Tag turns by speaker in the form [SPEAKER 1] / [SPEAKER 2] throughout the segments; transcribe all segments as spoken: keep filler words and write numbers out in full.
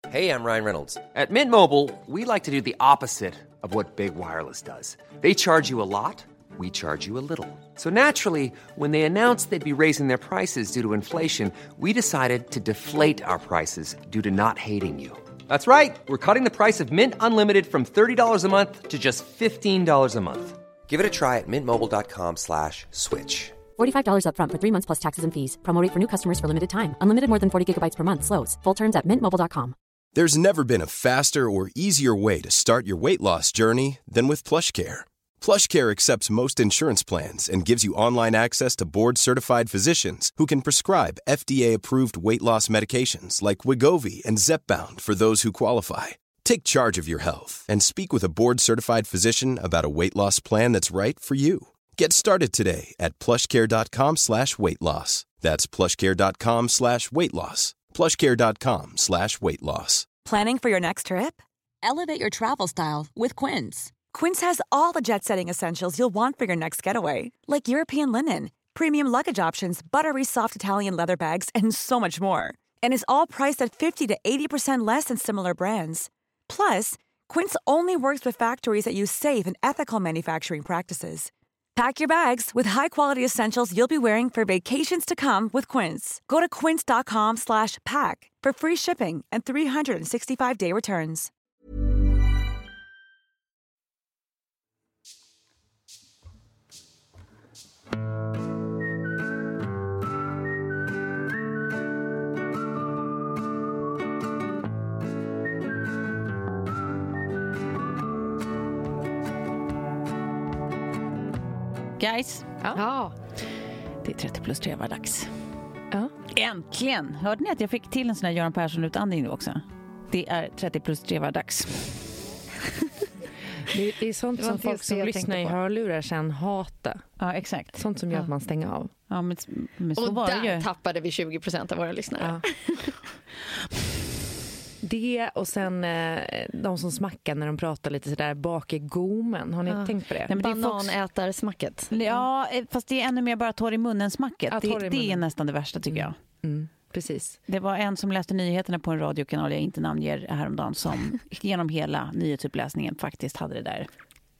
[SPEAKER 1] Hey, I'm Ryan Reynolds. At Mint Mobile, we like to do the opposite of what Big Wireless does. They charge you a lot, we charge you a little. So naturally, when they announced they'd be raising their prices due to inflation, we decided to deflate our prices due to not hating you. That's right. We're cutting the price of Mint Unlimited from thirty dollars a month to just fifteen dollars a month. Give it a try at mintmobile.com slash switch.
[SPEAKER 2] forty-five dollars up front for three months plus taxes and fees. Promo rate for new customers for limited time. Unlimited more than forty gigabytes per month. Slows full terms at mint mobile dot com.
[SPEAKER 3] There's never been a faster or easier way to start your weight loss journey than with PlushCare. PlushCare accepts most insurance plans and gives you online access to board-certified physicians who can prescribe F D A-approved weight loss medications like Wegovy and Zepbound for those who qualify. Take charge of your health and speak with a board-certified physician about a weight loss plan that's right for you. Get started today at plushcare.com slash weight loss. That's plushcare.com slash weight loss. plushcare.com slash weight loss.
[SPEAKER 4] Planning for your next trip? Elevate your travel style with Quince. Quince has all the jet-setting essentials you'll want for your next getaway, like European linen, premium luggage options, buttery soft Italian leather bags, and so much more. And is all priced at fifty to eighty percent less than similar brands. Plus, Quince only works with factories that use safe and ethical manufacturing practices. Pack your bags with high-quality essentials you'll be wearing for vacations to come with Quince. Go to quince.com slash pack for free shipping and three sixty-five day returns.
[SPEAKER 5] Guys,
[SPEAKER 6] ja. Ja.
[SPEAKER 5] Det är trettio plus tre var dags.
[SPEAKER 6] Ja.
[SPEAKER 5] Äntligen! Hörde ni att jag fick till en sån här Göran Persson-utandning nu också? Det är trettio plus tre var dags.
[SPEAKER 6] Det, det är sånt
[SPEAKER 7] det
[SPEAKER 6] som folk som lyssnar i hörlurar sen hatar.
[SPEAKER 5] Ja, exakt.
[SPEAKER 6] Sånt som gör
[SPEAKER 5] ja.
[SPEAKER 6] att man stänger av.
[SPEAKER 5] Ja, men, men så
[SPEAKER 7] och
[SPEAKER 5] var
[SPEAKER 7] där
[SPEAKER 5] det ju.
[SPEAKER 7] tappade vi tjugo procent av våra lyssnare. Ja.
[SPEAKER 6] Det och sen eh, de som smackar när de pratar lite sådär bak i gommen. Har ni
[SPEAKER 7] ja.
[SPEAKER 6] tänkt på det?
[SPEAKER 7] Nej, men det bananätarsmacket.
[SPEAKER 5] Ja, fast det är ännu mer bara torr i munnen smacket.
[SPEAKER 6] Ja,
[SPEAKER 5] det,
[SPEAKER 6] i munnen.
[SPEAKER 5] det är nästan det värsta tycker jag.
[SPEAKER 6] Mm, precis.
[SPEAKER 5] Det var en som läste nyheterna på en radiokanal jag inte namnger häromdagen som genom hela nyhetsuppläsningen faktiskt hade det där.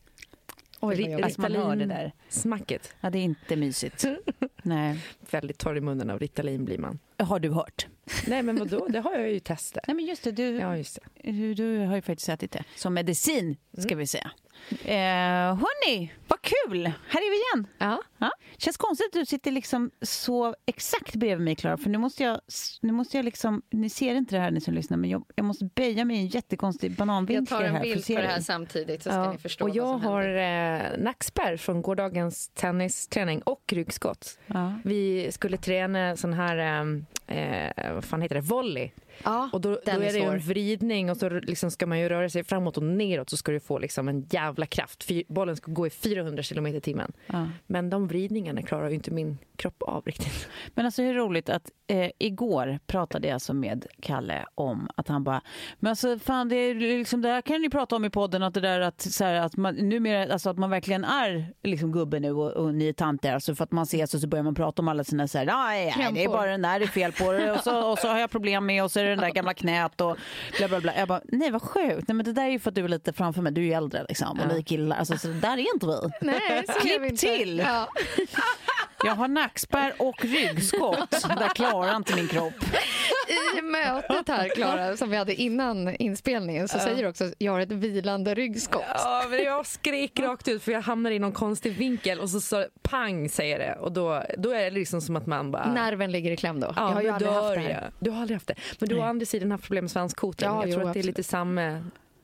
[SPEAKER 7] Oj, vad
[SPEAKER 5] alltså man hör det där.
[SPEAKER 6] Smacket.
[SPEAKER 5] Ja, det är inte mysigt. Nej.
[SPEAKER 6] Väldigt torr i munnen av Ritalin blir man.
[SPEAKER 5] Har du hört?
[SPEAKER 6] Nej, men vadå? Det har jag ju testat.
[SPEAKER 5] Nej, men just det. Du,
[SPEAKER 6] ja, just det.
[SPEAKER 5] Du, du har ju faktiskt ätit det. Som medicin, ska mm. vi säga. Eh, hörni, vad kul! Här är vi igen.
[SPEAKER 7] Ja.
[SPEAKER 5] Ja. Känns konstigt att du sitter liksom så exakt bredvid mig, Klara. För nu måste jag, nu måste jag liksom, ni ser inte det här ni som lyssnar, men jag, jag måste böja mig i en jättekonstig bananvinkel här.
[SPEAKER 7] Jag tar en
[SPEAKER 5] här
[SPEAKER 7] bild på det här samtidigt så ska
[SPEAKER 6] ja.
[SPEAKER 7] ni förstå.
[SPEAKER 6] Och jag
[SPEAKER 7] vad som
[SPEAKER 6] har eh, nackspärr från gårdagens tennisträning och ryggskott.
[SPEAKER 5] Ja.
[SPEAKER 6] Vi skulle träna sån här, eh, vad fan heter det, volley.
[SPEAKER 7] Ja,
[SPEAKER 6] och då, då är det ju en vridning och så liksom ska man ju röra sig framåt och neråt så ska du få liksom en jävla kraft. Fy, bollen ska gå i fyrahundra kilometer i timmen.
[SPEAKER 5] Ja.
[SPEAKER 6] Men de vridningarna klarar ju inte min kropp av riktigt.
[SPEAKER 5] Men alltså hur roligt att eh, igår pratade jag alltså med Kalle om att han bara, men alltså fan det är liksom, det här kan ni prata om i podden att det där att, så här, att man numera, alltså att man verkligen är liksom gubbe nu och, och ni är tanter, alltså för att man ses och så börjar man prata om alla sina så här, nej, nej det är bara den där det är fel på det och så, och så har jag problem med och så är det den där gamla knät och bla bla bla. Jag bara, nej vad sjukt. Nej men det där är ju för att du är lite framför mig. Du är ju äldre liksom. Och
[SPEAKER 6] ja.
[SPEAKER 5] ni killar. Alltså så där är inte vi.
[SPEAKER 7] Nej,
[SPEAKER 5] klipp till.
[SPEAKER 7] Ja.
[SPEAKER 5] Jag har nackspärr och ryggskott. Där klarar inte min kropp.
[SPEAKER 7] I mötet här, Klara, som vi hade innan inspelningen så ja. säger du också att jag har ett vilande ryggskott.
[SPEAKER 6] Ja, men jag skrek rakt ut för jag hamnar i någon konstig vinkel och så, så pang säger det. Och då, då är det liksom som att man bara...
[SPEAKER 7] Nerven ligger i kläm då.
[SPEAKER 6] Ja,
[SPEAKER 7] jag har ju aldrig haft det här.
[SPEAKER 6] Jag. Du har aldrig haft det. Men du har å andra sidan haft problem med svanskotan.
[SPEAKER 7] Ja,
[SPEAKER 6] jag
[SPEAKER 7] jo,
[SPEAKER 6] tror att det är
[SPEAKER 7] absolut.
[SPEAKER 6] lite samma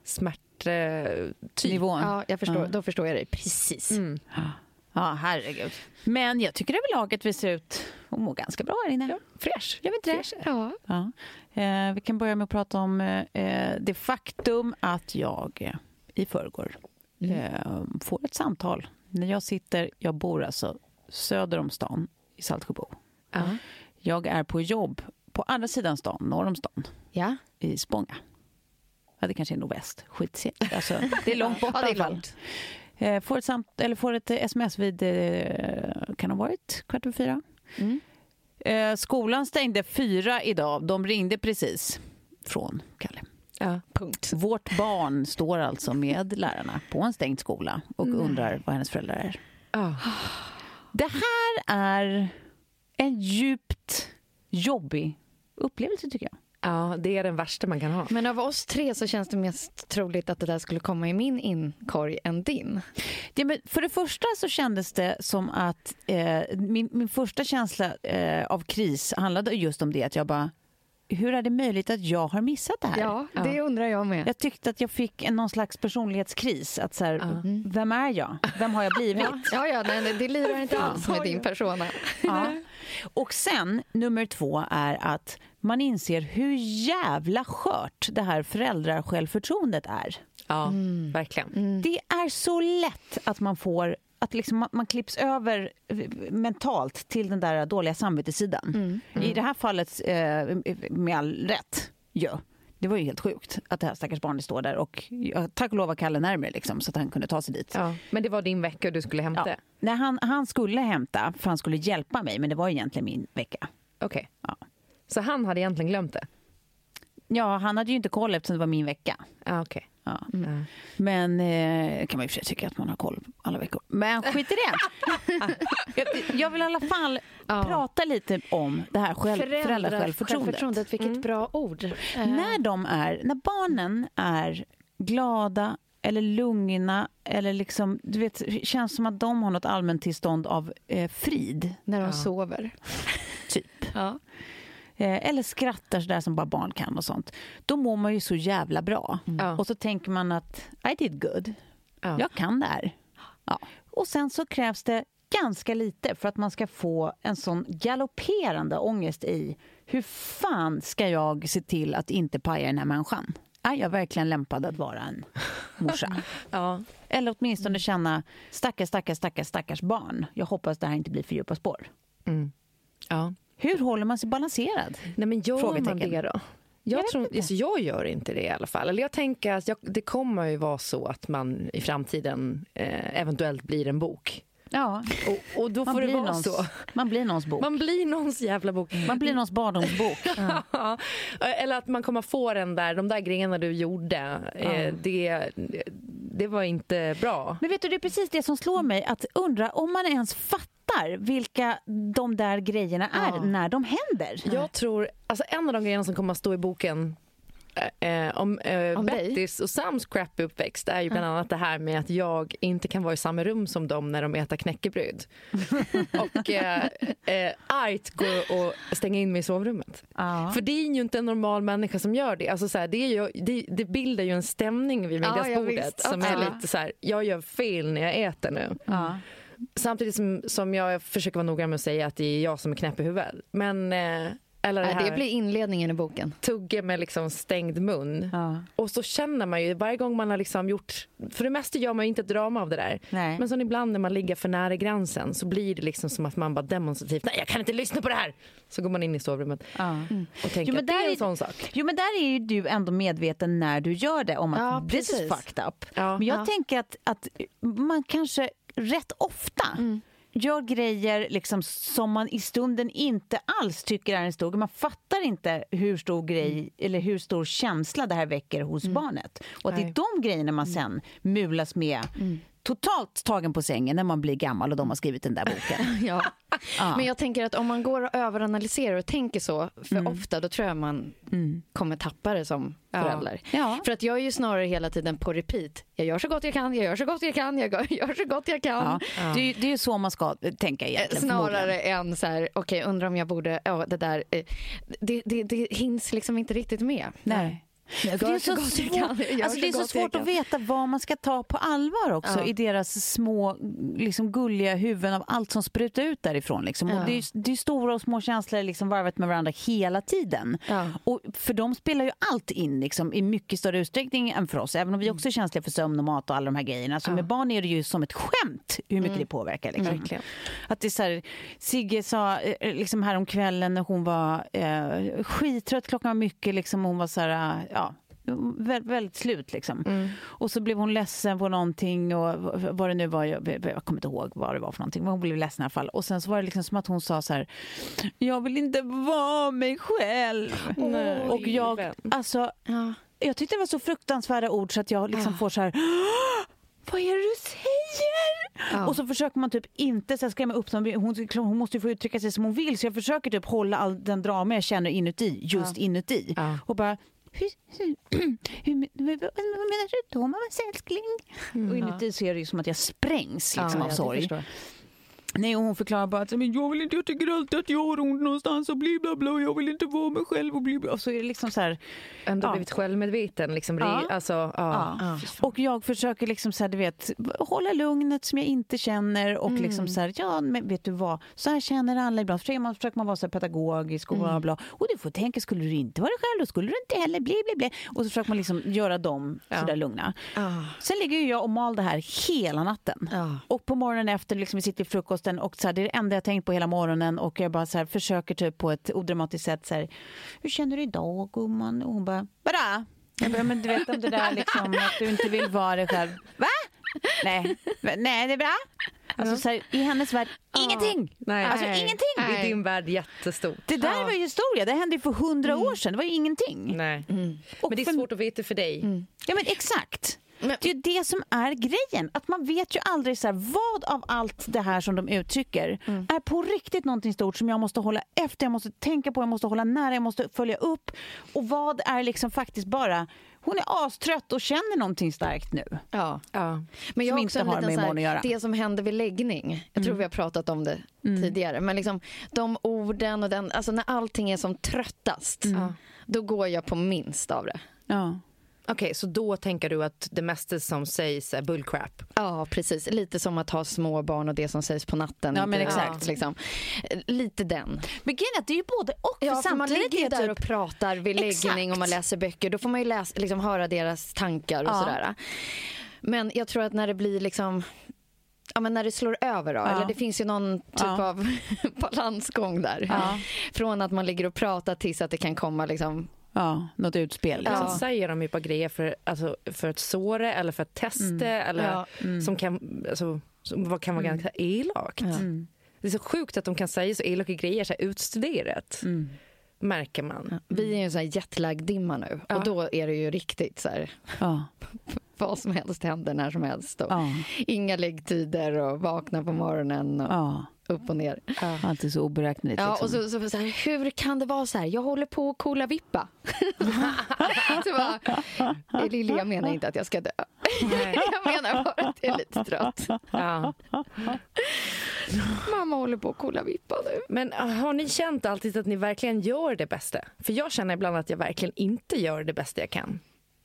[SPEAKER 6] smärttyp.
[SPEAKER 5] Nivån.
[SPEAKER 7] Ja, jag förstår,
[SPEAKER 5] ja.
[SPEAKER 7] då förstår jag det precis.
[SPEAKER 6] Mm.
[SPEAKER 5] Ja, herregud. Men jag tycker överlag att vi ser ut att må ganska bra här inne.
[SPEAKER 6] Ja, fräsch.
[SPEAKER 5] Jag vet inte.
[SPEAKER 7] Fräsch, ja.
[SPEAKER 5] Ja. Eh, vi kan börja med att prata om eh, det faktum att jag eh, i förrgår mm. eh, får ett samtal. När jag sitter, jag bor alltså söder om stan i Saltsjöbo.
[SPEAKER 7] Uh-huh.
[SPEAKER 5] Jag är på jobb på andra sidan stan, norr om stan.
[SPEAKER 7] Ja.
[SPEAKER 5] I Spånga. Ja, det kanske är nordväst. Skit. Alltså, det är långt bort
[SPEAKER 7] ja, det är
[SPEAKER 5] i alla fall.
[SPEAKER 7] långt.
[SPEAKER 5] Eh, får, ett samt, eller får ett sms vid, eh, kan ha varit kvart över fyra.
[SPEAKER 7] Mm.
[SPEAKER 5] Eh, skolan stängde fyra idag. De ringde precis från Kalle.
[SPEAKER 6] Ja.
[SPEAKER 7] Punkt.
[SPEAKER 5] Vårt barn står alltså med lärarna på en stängd skola och Nej. undrar vad hennes föräldrar är.
[SPEAKER 6] Oh.
[SPEAKER 5] Det här är en djupt jobbig upplevelse tycker jag.
[SPEAKER 6] Ja, det är den värsta man kan ha.
[SPEAKER 7] Men av oss tre så känns det mest troligt att det där skulle komma i min inkorg än din.
[SPEAKER 5] Ja, men för det första så kändes det som att eh, min, min första känsla eh, av kris handlade just om det att jag bara, hur är det möjligt att jag har missat det här?
[SPEAKER 7] Ja, det ja. undrar jag med.
[SPEAKER 5] Jag tyckte att jag fick en någon slags personlighetskris. Att så här, mm. Vem är jag? Vem har jag blivit?
[SPEAKER 7] ja, ja nej, det lirar inte alls med din persona.
[SPEAKER 5] Ja. Och sen, nummer två är att man inser hur jävla skört det här föräldrasjälvförtroendet är.
[SPEAKER 6] Ja, mm. verkligen.
[SPEAKER 5] Mm. Det är så lätt att man får att liksom man, man klipps över mentalt till den där dåliga samvetessidan. Mm. Mm. I det här fallet eh, med all rätt. Ja. Det var ju helt sjukt att det här stackars barnet står där och ja, tack och lov var Kalle närmare liksom, så att han kunde ta sig dit.
[SPEAKER 6] Ja. Men det var din vecka och du skulle hämta?
[SPEAKER 5] Ja. Nej, han, han skulle hämta för han skulle hjälpa mig, men det var egentligen min vecka.
[SPEAKER 6] Okej. Okay.
[SPEAKER 5] Ja.
[SPEAKER 6] Så han hade egentligen glömt det?
[SPEAKER 5] Ja, han hade ju inte koll eftersom det var min vecka.
[SPEAKER 6] Ah, okej. Okay.
[SPEAKER 5] Ja. Mm. Men eh, kan man ju för sig tycka att man har koll alla veckor. Men skit i det. jag, jag vill i alla fall ja. prata lite om det här själv, föräldrasjälvförtroendet.
[SPEAKER 7] Självförtroendet, vilket mm. bra ord.
[SPEAKER 5] När de är, när barnen är glada eller lugna eller liksom, du vet, känns som att de har något allmänt tillstånd av eh, frid.
[SPEAKER 7] När de
[SPEAKER 6] ja.
[SPEAKER 7] sover.
[SPEAKER 5] Typ.
[SPEAKER 7] Ja.
[SPEAKER 5] Eller skrattar så där som bara barn kan och sånt. Då mår man ju så jävla bra. Mm. Och så tänker man att I did good. Ja. Jag kan det här. Ja. Och sen så krävs det ganska lite för att man ska få en sån galopperande ångest i hur fan ska jag se till att inte paja den här människan? Är jag verkligen lämpad att vara en morsa?
[SPEAKER 6] Ja.
[SPEAKER 5] Eller åtminstone känna stackars, stackars, stackars, stackars barn. Jag hoppas det här inte blir för djupa spår.
[SPEAKER 6] Mm. Ja.
[SPEAKER 5] Hur håller man sig balanserad?
[SPEAKER 6] Nej, men gör man det då? Jag, jag, tror, alltså, jag gör inte det i alla fall. Eller jag tänker att jag, det kommer ju vara så att man i framtiden eh, eventuellt blir en bok.
[SPEAKER 5] Ja.
[SPEAKER 6] Och, och då man får det vara någons, så.
[SPEAKER 5] Man blir någons bok.
[SPEAKER 6] Man blir någons jävla bok.
[SPEAKER 5] Man blir någons barndomsbok.
[SPEAKER 6] Ja. Eller att man kommer få den där, de där grejerna du gjorde. Ja. Eh, det, det var inte bra.
[SPEAKER 5] Men vet du, det är precis det som slår mig. Att undra om man ens fattar vilka de där grejerna är ja. när de händer.
[SPEAKER 6] Jag tror, alltså en av de grejerna som kommer att stå i boken Eh, om, eh, om Bettys och Sams crappy uppväxt är ju bland annat det här med att jag inte kan vara i samma rum som dem när de äter knäckebröd. och eh, eh, Art går och stänger in mig i sovrummet.
[SPEAKER 5] Ja.
[SPEAKER 6] För det är ju inte en normal människa som gör det. Alltså, så här, det, är ju, det, det bildar ju en stämning vid middagsbordet ja, som är ja. lite så här, jag gör fel när jag äter nu.
[SPEAKER 5] Ja.
[SPEAKER 6] Samtidigt som, som jag försöker vara noga med att säga att det är jag som är knäpp i huvudet. Men eh, Eller det,
[SPEAKER 7] här, det blir inledningen i boken.
[SPEAKER 6] Tugge med liksom stängd mun.
[SPEAKER 5] Ja.
[SPEAKER 6] Och så känner man ju varje gång man har liksom gjort... För det mesta gör man ju inte ett drama av det där.
[SPEAKER 5] Nej.
[SPEAKER 6] Men så ibland när man ligger för nära gränsen så blir det liksom som att man bara demonstrativt nej, jag kan inte lyssna på det här. Så går man in i sovrummet
[SPEAKER 5] ja. mm.
[SPEAKER 6] och tänker jo, att det är en är, sån sak.
[SPEAKER 5] Jo, men där är ju du ändå medveten när du gör det om att
[SPEAKER 7] ja,
[SPEAKER 5] this is fucked up.
[SPEAKER 6] Ja.
[SPEAKER 5] Men jag
[SPEAKER 7] ja.
[SPEAKER 5] tänker att, att man kanske rätt ofta... Mm. gör grejer liksom som man i stunden inte alls tycker är en stor. Man fattar inte hur stor grej mm. eller hur stor känsla det här väcker hos mm. barnet. Och att det är de grejerna man sen mulas med mm. totalt tagen på sängen när man blir gammal och de har skrivit den där boken.
[SPEAKER 7] ja. ja. Men jag tänker att om man går och överanalyserar och tänker så för mm. ofta, då tror jag man mm. kommer tappa det som förälder.
[SPEAKER 5] Ja. Ja.
[SPEAKER 7] För att jag är ju snarare hela tiden på repeat. Jag gör så gott jag kan, jag gör så gott jag kan, jag gör så gott jag kan.
[SPEAKER 5] Ja. Ja. Det, det är ju så man ska tänka egentligen.
[SPEAKER 7] Snarare än så här, okej, okay, undrar om jag borde, ja det där, det, det, det hinns liksom inte riktigt med.
[SPEAKER 5] Nej. Det är så svårt, alltså det är så svårt att veta vad man ska ta på allvar också ja. i deras små liksom gulliga huvuden av allt som sprutar ut därifrån liksom. Ja. Och det är, det är stora och små känslor liksom varvat med varandra hela tiden.
[SPEAKER 7] Ja.
[SPEAKER 5] Och för dem spelar ju allt in liksom, i mycket större utsträckning än för oss, även om vi också är känsliga för sömn och mat och alla de här grejerna. Så ja. med barn är det ju som ett skämt hur mycket mm. det påverkar liksom.
[SPEAKER 6] Mm.
[SPEAKER 5] Att det är så här, Sigge sa liksom här om kvällen när hon var eh, skittrött, klockan var mycket liksom, hon var så här, ja, väldigt, väldigt slut liksom.
[SPEAKER 6] Mm.
[SPEAKER 5] Och så blev hon ledsen på någonting och vad det nu var, jag, jag kommer inte ihåg vad det var för någonting, men hon blev ledsen i alla fall. Och sen så var det liksom som att hon sa så här: jag vill inte vara mig själv.
[SPEAKER 6] Nej.
[SPEAKER 5] Och jag, alltså
[SPEAKER 7] ja.
[SPEAKER 5] jag tyckte det var så fruktansvärda ord så att jag liksom ah. får så här... Vad är det du säger? Ja. Och så försöker man typ inte så skrämma upp dem. Hon, hon måste ju få uttrycka sig som hon vill. Så jag försöker typ hålla all den drama jag känner inuti. Just ja. inuti. Ja. Och bara... Hur, hur, hur, vad menar du då, mamma älskling? Mm. Och inuti så är det ju som att jag sprängs liksom, ja, av sorg. Nej, och hon förklarar bara att men jag vill inte, jag tycker alltid att jag har ont någonstans och bli bla bla, jag vill inte vara mig själv och bli bla. Och så är det liksom så här...
[SPEAKER 6] Ändå ja. blivit självmedveten. Liksom, ja. Alltså, ja.
[SPEAKER 5] Ja. Och jag försöker liksom så här, du vet, hålla lugnet som jag inte känner och mm. liksom så här, ja, men vet du vad, så här känner alla ibland. För man försöker man vara så här pedagogisk och bla mm. bla. Och du får tänka, skulle du inte vara själv, då skulle du inte heller bli, bli, bli. Och så försöker man liksom göra dem ja. så där lugna. Ja. Sen ligger ju jag och mal det här hela natten. Ja. Och på morgonen efter liksom vi sitter i frukosten och så här, det är det enda jag tänkt på hela morgonen och jag bara så här, försöker typ på ett odramatiskt sätt så här, hur känner du idag, gumman? Och hon bara, vadå? Jag bara, men du vet om det där liksom att du inte vill vara dig själv. Va? Nej, nej det är bra. Alltså så här, i hennes värld, oh. ingenting.
[SPEAKER 6] Nej.
[SPEAKER 5] Alltså
[SPEAKER 6] nej.
[SPEAKER 5] ingenting.
[SPEAKER 6] I din värld jättestort.
[SPEAKER 5] Det där
[SPEAKER 6] ja.
[SPEAKER 5] var ju historia, det hände ju för hundra
[SPEAKER 6] mm.
[SPEAKER 5] år sedan, det var ju ingenting.
[SPEAKER 6] Nej. Mm. Men det är svårt att veta för dig.
[SPEAKER 5] Mm. Ja men exakt. Men det är det som är grejen. Att man vet ju aldrig så här, vad av allt det här som de uttrycker mm. är på riktigt någonting stort som jag måste hålla efter, jag måste tänka på, jag måste hålla nära, jag måste följa upp. Och vad är liksom faktiskt bara, hon är astrött och känner någonting starkt nu.
[SPEAKER 7] Ja.
[SPEAKER 5] ja.
[SPEAKER 7] Men jag
[SPEAKER 5] som
[SPEAKER 7] också
[SPEAKER 5] inte har med imorgon att göra.
[SPEAKER 7] Det som händer vid läggning, jag tror mm. vi har pratat om det mm. tidigare, men liksom de orden och den, alltså när allting är som tröttast, mm. då går jag på minst av det.
[SPEAKER 5] Ja.
[SPEAKER 6] Okej, okay, så då tänker du att det mesta som sägs är bullcrap?
[SPEAKER 7] Ja, precis. Lite som att ha små barn och det som sägs på natten.
[SPEAKER 5] Ja, men exakt.
[SPEAKER 7] Ja. Liksom. Lite den.
[SPEAKER 5] Men det är ju både och.
[SPEAKER 7] Ja, för man ligger där
[SPEAKER 5] typ...
[SPEAKER 7] och pratar vid exakt. läggning och man läser böcker. Då får man ju läsa, liksom, höra deras tankar och ja. sådär. Men jag tror att när det blir liksom... Ja, men när det slår över då, ja. eller det finns ju någon typ ja. av balansgång där. Ja. Från att man ligger och pratar tills att det kan komma liksom...
[SPEAKER 5] Ja, något utspel. Liksom.
[SPEAKER 6] Ja. Säger de ju bara grejer för, alltså, för ett såre eller för ett teste mm. eller
[SPEAKER 7] ja.
[SPEAKER 6] mm. som kan, alltså, som vad kan vara mm. ganska elakt. Ja. Mm. Det är så sjukt att de kan säga så elaka grejer så här utstuderat. Mm. Märker man.
[SPEAKER 7] Ja. Vi är ju en sån här jetlag-dimma nu. Ja. Och då är det ju riktigt så här... Ja. Vad som helst händer när som helst. Och ja. Inga läggtider och vakna på morgonen och ja. upp och ner.
[SPEAKER 5] Ja. Allt är så oberäkneligt.
[SPEAKER 7] Ja,
[SPEAKER 5] liksom.
[SPEAKER 7] och så, så, så här, hur kan det vara så här? Jag håller på att kola vippa. Så bara, Lille, jag menar inte att jag ska dö. Nej. Jag menar bara att jag är lite trött. Ja. Mamma håller på att kola vippa nu.
[SPEAKER 6] Men har ni känt alltid att ni verkligen gör det bästa? För jag känner ibland att jag verkligen inte gör det bästa jag kan.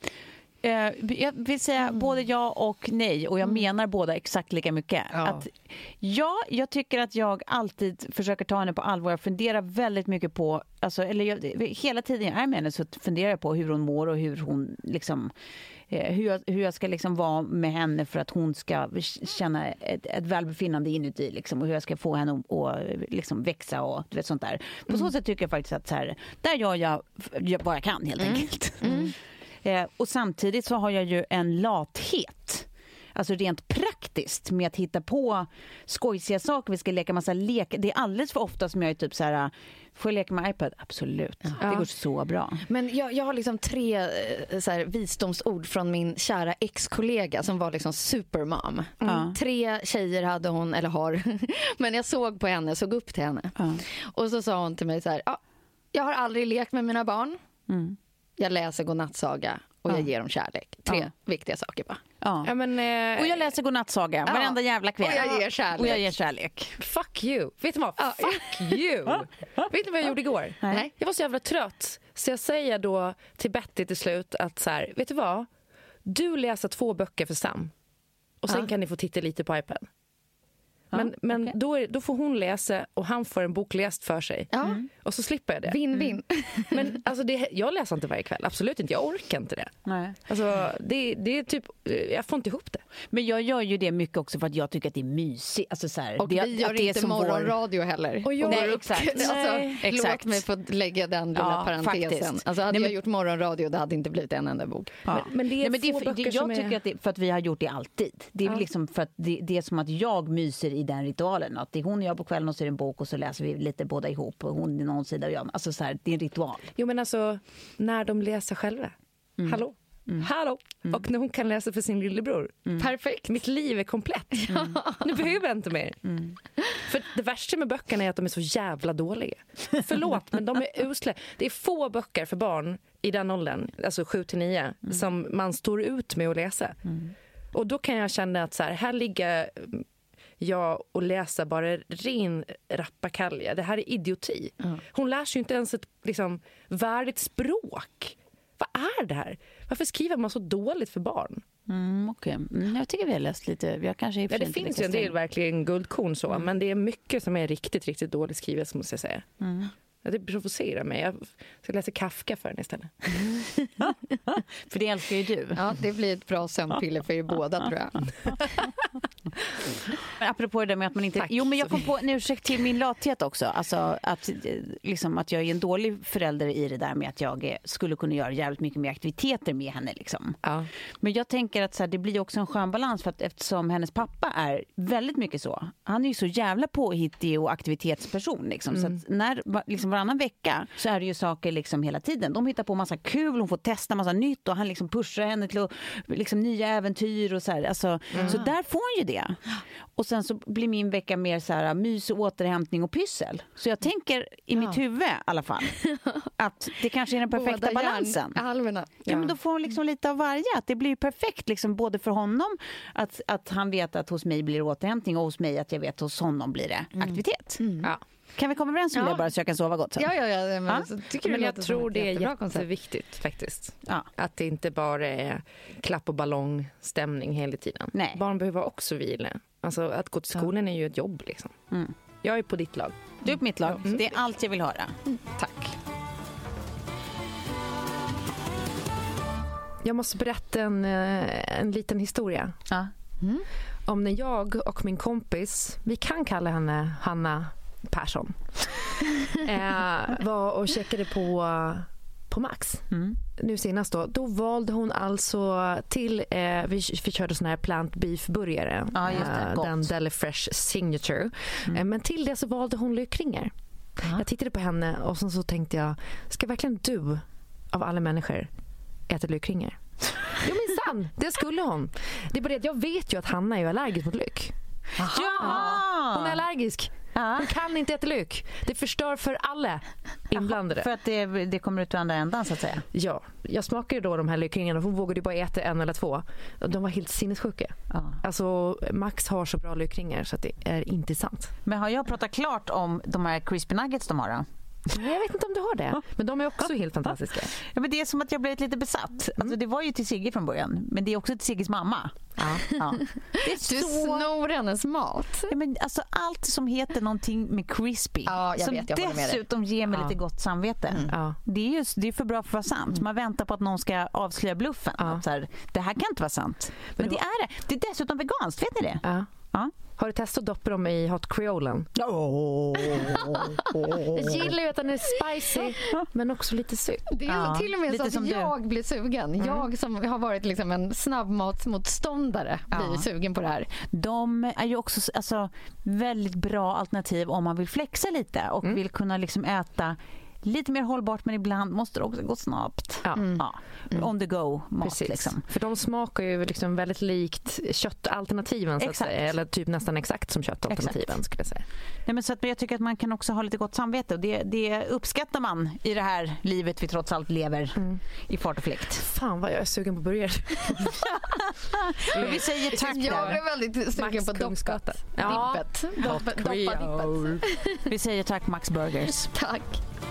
[SPEAKER 5] Uh, jag vill säga mm. både ja och nej, och jag mm. menar båda exakt lika mycket. Ja. Att, ja, jag tycker att jag alltid försöker ta henne på allvar. Jag funderar väldigt mycket på, alltså, eller jag, hela tiden jag är med henne så funderar jag på hur hon mår och hur hon liksom, eh, hur, jag, hur jag ska liksom vara med henne för att hon ska känna ett, ett välbefinnande inuti liksom, och hur jag ska få henne att, att liksom växa och du vet, sånt där. På mm. så sätt tycker jag faktiskt att så här, där gör jag vad jag kan helt mm. enkelt. Mm. Eh, och samtidigt så har jag ju en lathet, alltså rent praktiskt, med att hitta på skojsiga saker. Vi ska leka massa lek. Det är alldeles för ofta som jag är typ så här, får jag leka med iPad? Absolut, ja. Det går så bra.
[SPEAKER 7] Men jag, jag har liksom tre så här, visdomsord från min kära ex-kollega som var liksom supermom. Mm. Tre tjejer hade hon, eller har, men jag såg på henne, såg upp till henne. Ja. Och så sa hon till mig så här, ja, jag har aldrig lekt med mina barn. Mm. Jag läser godnattsaga och ja. jag ger dem kärlek. Tre ja. viktiga saker bara.
[SPEAKER 5] Ja. Ja, men, eh... Och jag läser godnattsaga ja. varenda jävla kväll.
[SPEAKER 7] Och jag ger kärlek.
[SPEAKER 5] Och jag ger kärlek.
[SPEAKER 6] Fuck you. Vet du vad? Ja. Fuck you. Vet du vad jag gjorde igår? Nej. Jag var så jävla trött. Så jag säger då till Betty till slut att så här, vet du vad? Du läser två böcker för Sam. Och sen ja. kan ni få titta lite på iPad. Men, ja, men okay. då, är, då får hon läsa och han får en bok läst för sig. Ja. Mm. Och så slipper jag det.
[SPEAKER 7] Vinn-vinn.
[SPEAKER 6] Mm. Men alltså det, jag läser inte varje kväll. Absolut inte. Jag orkar inte det. Nej. Alltså, det, det är typ, jag får inte ihop det.
[SPEAKER 5] Men jag gör ju det mycket också för att jag tycker att det är mysigt. Alltså så här,
[SPEAKER 7] och
[SPEAKER 5] det,
[SPEAKER 7] vi gör
[SPEAKER 5] att det
[SPEAKER 7] inte morgonradio vår... heller.
[SPEAKER 5] Och jag, nej, exakt.
[SPEAKER 7] Alltså,
[SPEAKER 5] nej, exakt.
[SPEAKER 7] Låt mig få lägga den lilla ja, parentesen. Alltså, hade nej, men... jag gjort morgonradio, det hade inte blivit en enda bok.
[SPEAKER 5] Ja. Men, men det är nej, men det, få böcker det, jag tycker är... att det är för att vi har gjort det alltid. Det är ja. liksom för att det, det är som att jag myser i den ritualen. Att det är hon och jag på kvällen och så är det en bok och så läser vi lite båda ihop och hon i någon sida och jag. Alltså så här, det är en ritual.
[SPEAKER 6] Jo men alltså, när de läser själva. mm. hallå, mm. hallå. Mm. Och när hon kan läsa för sin lillebror.
[SPEAKER 7] Mm. Perfekt.
[SPEAKER 6] Mitt liv är komplett. Mm. Nu behöver jag inte mer. Mm. För det värsta med böckerna är att de är så jävla dåliga. Förlåt, men de är usla. Det är få böcker för barn i den åldern, alltså sju till nio, mm. som man står ut med att läsa. Mm. Och då kan jag känna att så här, här ligger jag och läser bara ren rappakalja. Det här är idioti. Mm. Hon lär sig ju inte ens ett liksom, värdigt språk. Vad är det här? Varför skriver man så dåligt för barn?
[SPEAKER 5] Mm, Okej, okay. mm, jag tycker vi har läst lite. Vi har kanske
[SPEAKER 6] ja, det finns ju en del verkligen guldkorn så, mm. men det är mycket som är riktigt, riktigt dåligt skrivet, måste jag säga. Mm. Ja, det provocerar mig. Jag ska läsa Kafka för den istället.
[SPEAKER 5] Mm. För det älskar ju du.
[SPEAKER 7] Ja, det blir ett bra sömnpiller för er båda, tror jag.
[SPEAKER 5] Men apropå det där med att man inte... Tack. Jo, men jag kom på en ursäkt till min lathet också. Alltså att, liksom, att jag är en dålig förälder i det där med att jag skulle kunna göra jävligt mycket mer aktiviteter med henne. Liksom. Ja. Men jag tänker att så här, det blir också en skön balans för att eftersom hennes pappa är väldigt mycket så. Han är ju så jävla påhittig och aktivitetsperson. Liksom. Mm. Så att när... Liksom, varannan vecka så är det ju saker liksom hela tiden. De hittar på massa kul, hon får testa massa nytt och han liksom pushar henne till att, liksom, nya äventyr och så här. Alltså, mm. Så där får hon ju det. Och sen så blir min vecka mer så här mys och återhämtning och pyssel. Så jag tänker i ja. mitt huvud i alla fall att det kanske är den perfekta båda balansen.
[SPEAKER 7] Ja.
[SPEAKER 5] Ja, men då får hon liksom lite av varje. Att det blir perfekt liksom både för honom att, att han vet att hos mig blir det återhämtning och hos mig att jag vet att hos honom blir det aktivitet. Mm. Mm. Ja. Kan vi komma överens om ja. det bara så jag kan sova gott sen?
[SPEAKER 7] Ja, ja, ja. Men,
[SPEAKER 5] ja?
[SPEAKER 7] Så tycker
[SPEAKER 6] men
[SPEAKER 7] jag,
[SPEAKER 6] jag tror det är jätteviktigt koncept. faktiskt. Ja. Att det inte bara är klapp- och ballongstämning hela tiden. Nej. Barn behöver också vila. Alltså att gå till skolan ja. är ju ett jobb liksom. Mm. Jag är på ditt lag.
[SPEAKER 5] Du är på mitt lag. Mm. Det är allt jag vill höra. Mm. Tack.
[SPEAKER 6] Jag måste berätta en, en liten historia. Ja. Mm. Om när jag och min kompis, vi kan kalla henne Hanna Persson, eh, var och checkade på, på Max. Mm. Nu senast då. Då valde hon alltså till, eh, vi, vi körde sån här plant beef burgare.
[SPEAKER 5] Ja, just det.
[SPEAKER 6] Eh, den Deli Fresh Signature. Mm. Eh, men till det så valde hon lökringar. Ja. Jag tittade på henne och så, så tänkte jag, ska verkligen du av alla människor äta lökringar? Jo, min sann, det skulle hon. Det är bara det att jag vet ju att Hanna är allergisk mot lök. Ja! Hon är allergisk. Hon kan inte äta lök. Det förstör för alla inblandade.
[SPEAKER 5] För att det, det kommer ut ur andra ändan så att säga.
[SPEAKER 6] Ja, jag smakade då de här lökringarna. Hon vågade ju bara äta en eller två. De var helt sinnessjuka. Ja. Alltså Max har så bra lökringar så att det är inte sant.
[SPEAKER 5] Men har jag pratat klart om de här crispy nuggets de har då?
[SPEAKER 6] Jag vet inte om du har det. Men de är också helt fantastiska.
[SPEAKER 5] Ja, men det är som att jag blivit lite besatt. Mm. Alltså, det var ju till Sigge från början. Men det är också till Sigges mamma. Ja. Ja.
[SPEAKER 7] Det är du så... snor hennes mat.
[SPEAKER 5] Ja, men alltså, allt som heter någonting med crispy.
[SPEAKER 7] Ja, jag
[SPEAKER 5] som
[SPEAKER 7] vet, jag
[SPEAKER 5] dessutom ger mig ja. lite gott samvete. Mm. Ja. Det är just det är för bra för att vara sant. Man väntar på att någon ska avslöja bluffen. Ja. Så här, det här kan inte vara sant. Men, men det, var... det är det. Det är dessutom veganskt, vet ni det? Ja. Ja.
[SPEAKER 6] Har du testat att doppa dem i hot creolen?
[SPEAKER 5] Oh.
[SPEAKER 6] Jag gillar ju att den är spicy men också lite söt.
[SPEAKER 7] Det är ja, till och med så att jag du. blir sugen. Mm. Jag som har varit liksom en snabbmatsmotståndare ja. blir sugen på det här.
[SPEAKER 5] De är ju också alltså, väldigt bra alternativ om man vill flexa lite och mm. vill kunna liksom äta lite mer hållbart men ibland måste det också gå snabbt. Ja. Mm. Ja. On the go mat liksom.
[SPEAKER 6] För de smakar ju liksom väldigt likt köttalternativen så att säga, eller typ nästan exakt som köttalternativen exakt. skulle jag säga.
[SPEAKER 5] Nej, men så att jag tycker att man kan också ha lite gott samvete och det, det uppskattar man i det här livet vi trots allt lever mm. i fart och fläkt.
[SPEAKER 6] Fan vad jag är sugen på burgare.
[SPEAKER 5] Vi säger tack där.
[SPEAKER 7] Jag är väldigt sugen på doppat.
[SPEAKER 5] Ja. Dippet. Doppa, doppa dippet. Vi säger tack Max Burgers.
[SPEAKER 7] Tack.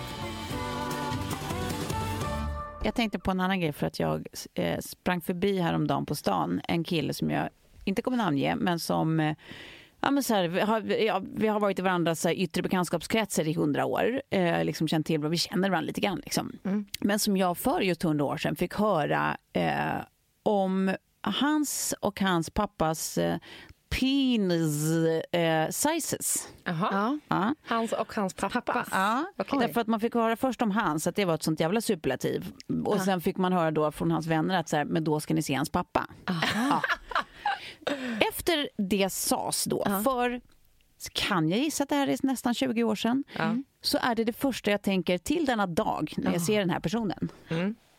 [SPEAKER 5] Jag tänkte på en annan grej för att jag eh, sprang förbi häromdagen på stan en kille som jag inte kommer namnge men som eh, ja, men så här, vi, har, ja, vi har varit i varandras så här, yttre bekantskapskretsar i hundra år eh, liksom känt till, vi känner varandra lite grann liksom. Mm. Men som jag för just hundra år sedan fick höra eh, om hans och hans pappas eh, penis eh, sizes.
[SPEAKER 6] Aha. Ja. Hans och hans pappa.
[SPEAKER 5] Ja. Okay. Därför att man fick höra först om hans att det var ett sånt jävla superlativ. Och ja. sen fick man höra då från hans vänner att så här, men då ska ni se hans pappa. Ja. Efter det sas då, ja. för kan jag gissa att det här är nästan tjugo år sedan, ja. så är det det första jag tänker till denna dag när jag ser den här personen. Mm.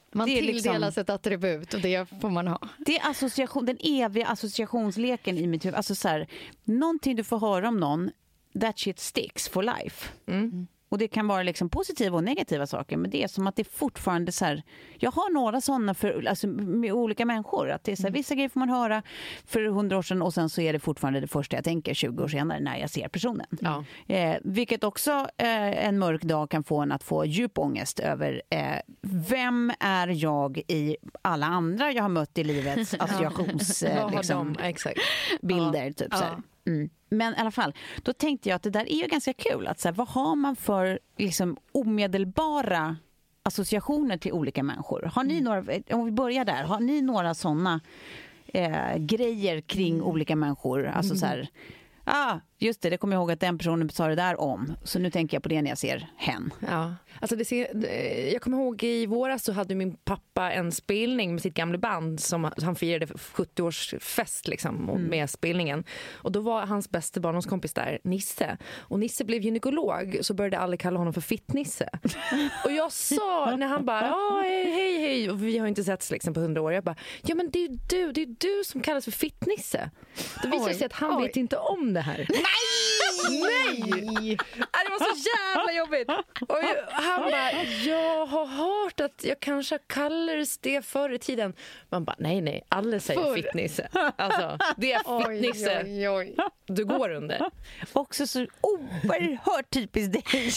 [SPEAKER 7] Man
[SPEAKER 5] det är
[SPEAKER 7] tilldelas
[SPEAKER 5] liksom,
[SPEAKER 7] ett attribut och det får man ha.
[SPEAKER 5] Det är association, den eviga associationsleken i mitt huvud. Alltså så här, någonting du får höra om någon, that shit sticks for life. Mm. Och det kan vara liksom positiva och negativa saker, men det är som att det är fortfarande så här, jag har några sådana för, alltså, med olika människor, att det är så här, vissa grejer får man höra för hundra år sedan och sen så är det fortfarande det första jag tänker tjugo år senare när jag ser personen. Ja. Eh, vilket också eh, en mörk dag kan få en att få djup ångest över eh, vem är jag i alla andra jag har mött i livets associations eh, liksom,
[SPEAKER 6] Exakt.
[SPEAKER 5] bilder,
[SPEAKER 6] ja.
[SPEAKER 5] typ
[SPEAKER 6] ja.
[SPEAKER 5] så här. Mm. Men i alla fall, då tänkte jag att det där är ju ganska kul. Att så här, vad har man för liksom, omedelbara associationer till olika människor? Har ni några, om vi börjar där, har ni några sådana eh, grejer kring mm. olika människor? Alltså så här, ah, just det, det kommer jag ihåg att den personen sa det där om. Så nu tänker jag på det när jag ser hen.
[SPEAKER 6] Ja, alltså det ser, jag kommer ihåg i våras så hade min pappa en spelning med sitt gamla band som han firade sjuttio-årsfest liksom, mm. med spelningen. Och då var hans bästa barndomskompis där, Nisse. Och Nisse blev gynekolog, så började alla kalla honom för Fittnisse. Och jag sa, när han bara, ja, hej, hej, och vi har inte setts liksom på hundra år. Jag bara, ja men det är du, det är du som kallas för Fittnisse. Då visar det sig att han oj. vet inte om det här. Nej! Nej! Det var så jävla jobbigt. Och han bara, jag har hört att jag kanske kallades det förr i tiden. Man bara, nej, nej, alla säger Fittnisse. Alltså, det är Fittnisse. Oj, oj, oj. Du går under.
[SPEAKER 5] Också så oerhört typiskt dig.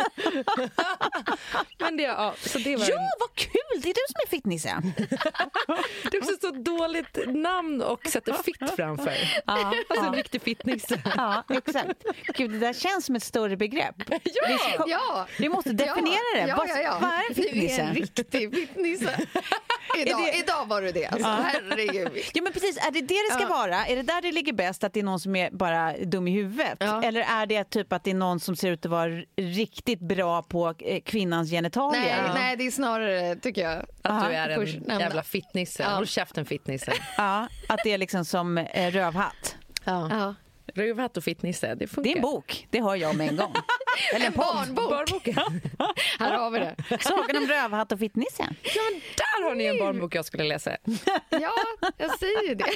[SPEAKER 6] Men det, ja, så det var
[SPEAKER 5] ja, en... vad kul! Det är du som är Fittnisse.
[SPEAKER 6] Det är också så dåligt namn och sätter fitt framför. Ja, alltså en riktig Fittnisse.
[SPEAKER 5] Ja, exakt. Gud, det där känns som ett större begrepp.
[SPEAKER 6] Ja!
[SPEAKER 5] Vi, ska,
[SPEAKER 7] ja.
[SPEAKER 5] vi måste definiera
[SPEAKER 7] ja,
[SPEAKER 5] det.
[SPEAKER 7] Ja, ja, ja.
[SPEAKER 5] Vad är en Fittnisse?
[SPEAKER 7] Du är en riktig Fittnisse. Idag, det... idag var du det. Alltså, herregud.
[SPEAKER 5] Ja, men precis. Är det det det ska ja. vara? Är det där det ligger bäst, att det är någon som är bara dum i huvudet? Ja. Eller är det typ att det är någon som ser ut att vara riktigt bra på kvinnans genitalier?
[SPEAKER 7] Nej, ja. nej, det är snarare, tycker jag,
[SPEAKER 6] att Aha. du är en Först, jävla Fittnisse. Ja. Håll käften, Fittnisse.
[SPEAKER 5] Ja, att det är liksom som eh, rövhatt.
[SPEAKER 6] Ja. ja. Rövhatt och Fittnisse, det funkar.
[SPEAKER 5] Det är en bok, det hör jag med en gång. Eller en, en
[SPEAKER 7] barnbok.
[SPEAKER 6] barnbok.
[SPEAKER 7] Här har vi det.
[SPEAKER 5] Sagan om Rövhatt och Fittnisse.
[SPEAKER 6] Ja, men där har ni en barnbok jag skulle läsa.
[SPEAKER 7] Ja, jag säger det.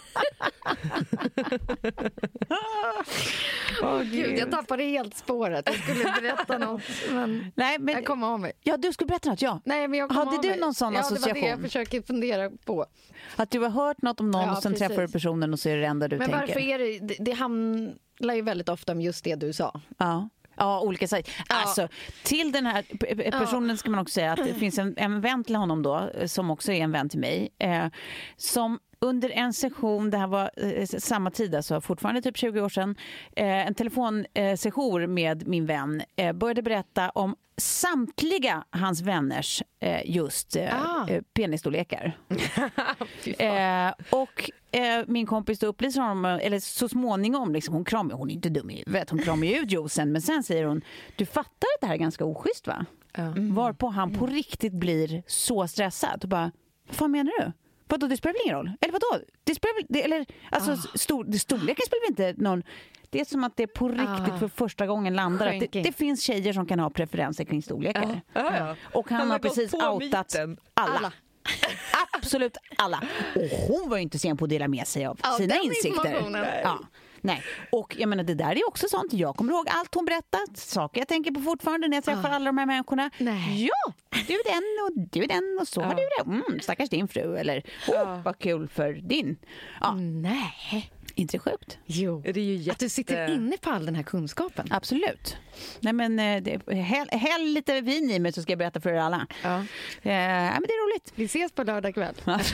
[SPEAKER 7] Åh, Gud, jag tappade helt spåret. Jag skulle berätta något, men, Nej, men jag kom av mig.
[SPEAKER 5] Ja, du skulle berätta något, ja.
[SPEAKER 7] Nej, men jag kom
[SPEAKER 5] Hade
[SPEAKER 7] av
[SPEAKER 5] du
[SPEAKER 7] mig.
[SPEAKER 5] någon sån
[SPEAKER 7] ja,
[SPEAKER 5] association?
[SPEAKER 7] Ja, det var det jag försöker fundera på.
[SPEAKER 5] Att du har hört något om någon
[SPEAKER 7] ja,
[SPEAKER 5] och sen
[SPEAKER 7] precis.
[SPEAKER 5] träffar du personen och så är det det enda du
[SPEAKER 7] men
[SPEAKER 5] tänker.
[SPEAKER 7] Men varför är det, det, det handlar ju väldigt ofta om just det du sa.
[SPEAKER 5] Ja. Ja, olika sajter. Ja. Alltså, till den här personen ska man också säga att det finns en, en vän till honom då, som också är en vän till mig, eh, som under en session, det här var eh, samma tid, alltså fortfarande typ tjugo år sedan, eh, en telefonsession eh, med min vän, eh, började berätta om samtliga hans vänners eh, just eh, ah. penisstorlekar. eh, och eh, min kompis då upplyser honom, eller så småningom, liksom, hon kramar, hon är inte dum i huvudet, hon kramar ju ut juicen, men sen säger hon, du fattar att det här är ganska oschysst, va? Mm. Varpå han på riktigt blir så stressad och bara, vad fan menar du? Vadå, det spelar väl ingen roll? Eller vadå? Det spelar väl, det, eller, alltså, ah. stor, storleken spelar väl inte någon... Det är som att det på riktigt ah. för första gången landar att det, det finns tjejer som kan ha preferenser kring storlekar. Ah. Ah, ja. Och han, han har precis outat alla. alla. Absolut alla. Och hon var ju inte sen på att dela med sig av ah, sina insikter. Ja. Nej, och jag menar, det där är också sånt. Jag kommer ihåg allt hon berättat, saker jag tänker på fortfarande när jag träffar ah. alla de här människorna. Nej. Ja, du är den och du är den och så ah. har du det. Mm, stackars din fru, eller åh, oh, vad kul för din. Ja.
[SPEAKER 7] Nej.
[SPEAKER 5] Inte det sjukt?
[SPEAKER 7] Jo.
[SPEAKER 6] Det är ju jätte...
[SPEAKER 7] Att du sitter inne på all den här kunskapen.
[SPEAKER 5] Absolut. Nej, men det, häll, häll lite vin i mig så ska jag berätta för er alla. Ja. Eh, men det är roligt.
[SPEAKER 7] Vi ses på lördag kväll.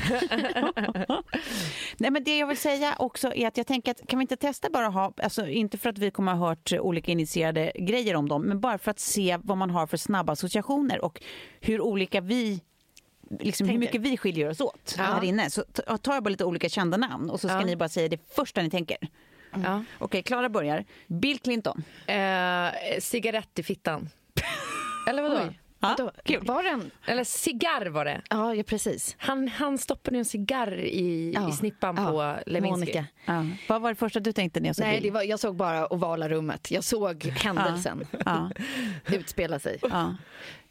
[SPEAKER 5] Nej, men det jag vill säga också är att jag tänker att kan vi inte testa bara ha, alltså inte för att vi kommer ha hört olika initierade grejer om dem, men bara för att se vad man har för snabba associationer och hur olika vi liksom hur mycket vi skiljer oss åt ja. här inne. Så tar jag bara lite olika kända namn och så ska ja. ni bara säga det första ni tänker. Mm. Ja. Okej, Klara börjar. Bill Clinton.
[SPEAKER 6] Eh, cigarett i fittan. Eller vadå? Oj.
[SPEAKER 5] Ja, då,
[SPEAKER 7] kul. Var den?
[SPEAKER 6] Eller cigarr var det.
[SPEAKER 7] Ja, ja precis.
[SPEAKER 6] Han, han stoppade en cigarr i, ja. i snippan ja. på Lewinsky.
[SPEAKER 5] Ja. Vad var det första du tänkte när jag såg
[SPEAKER 7] Nej, det var, jag såg bara ovala rummet. Jag såg händelsen ja. utspela sig.
[SPEAKER 5] Ja.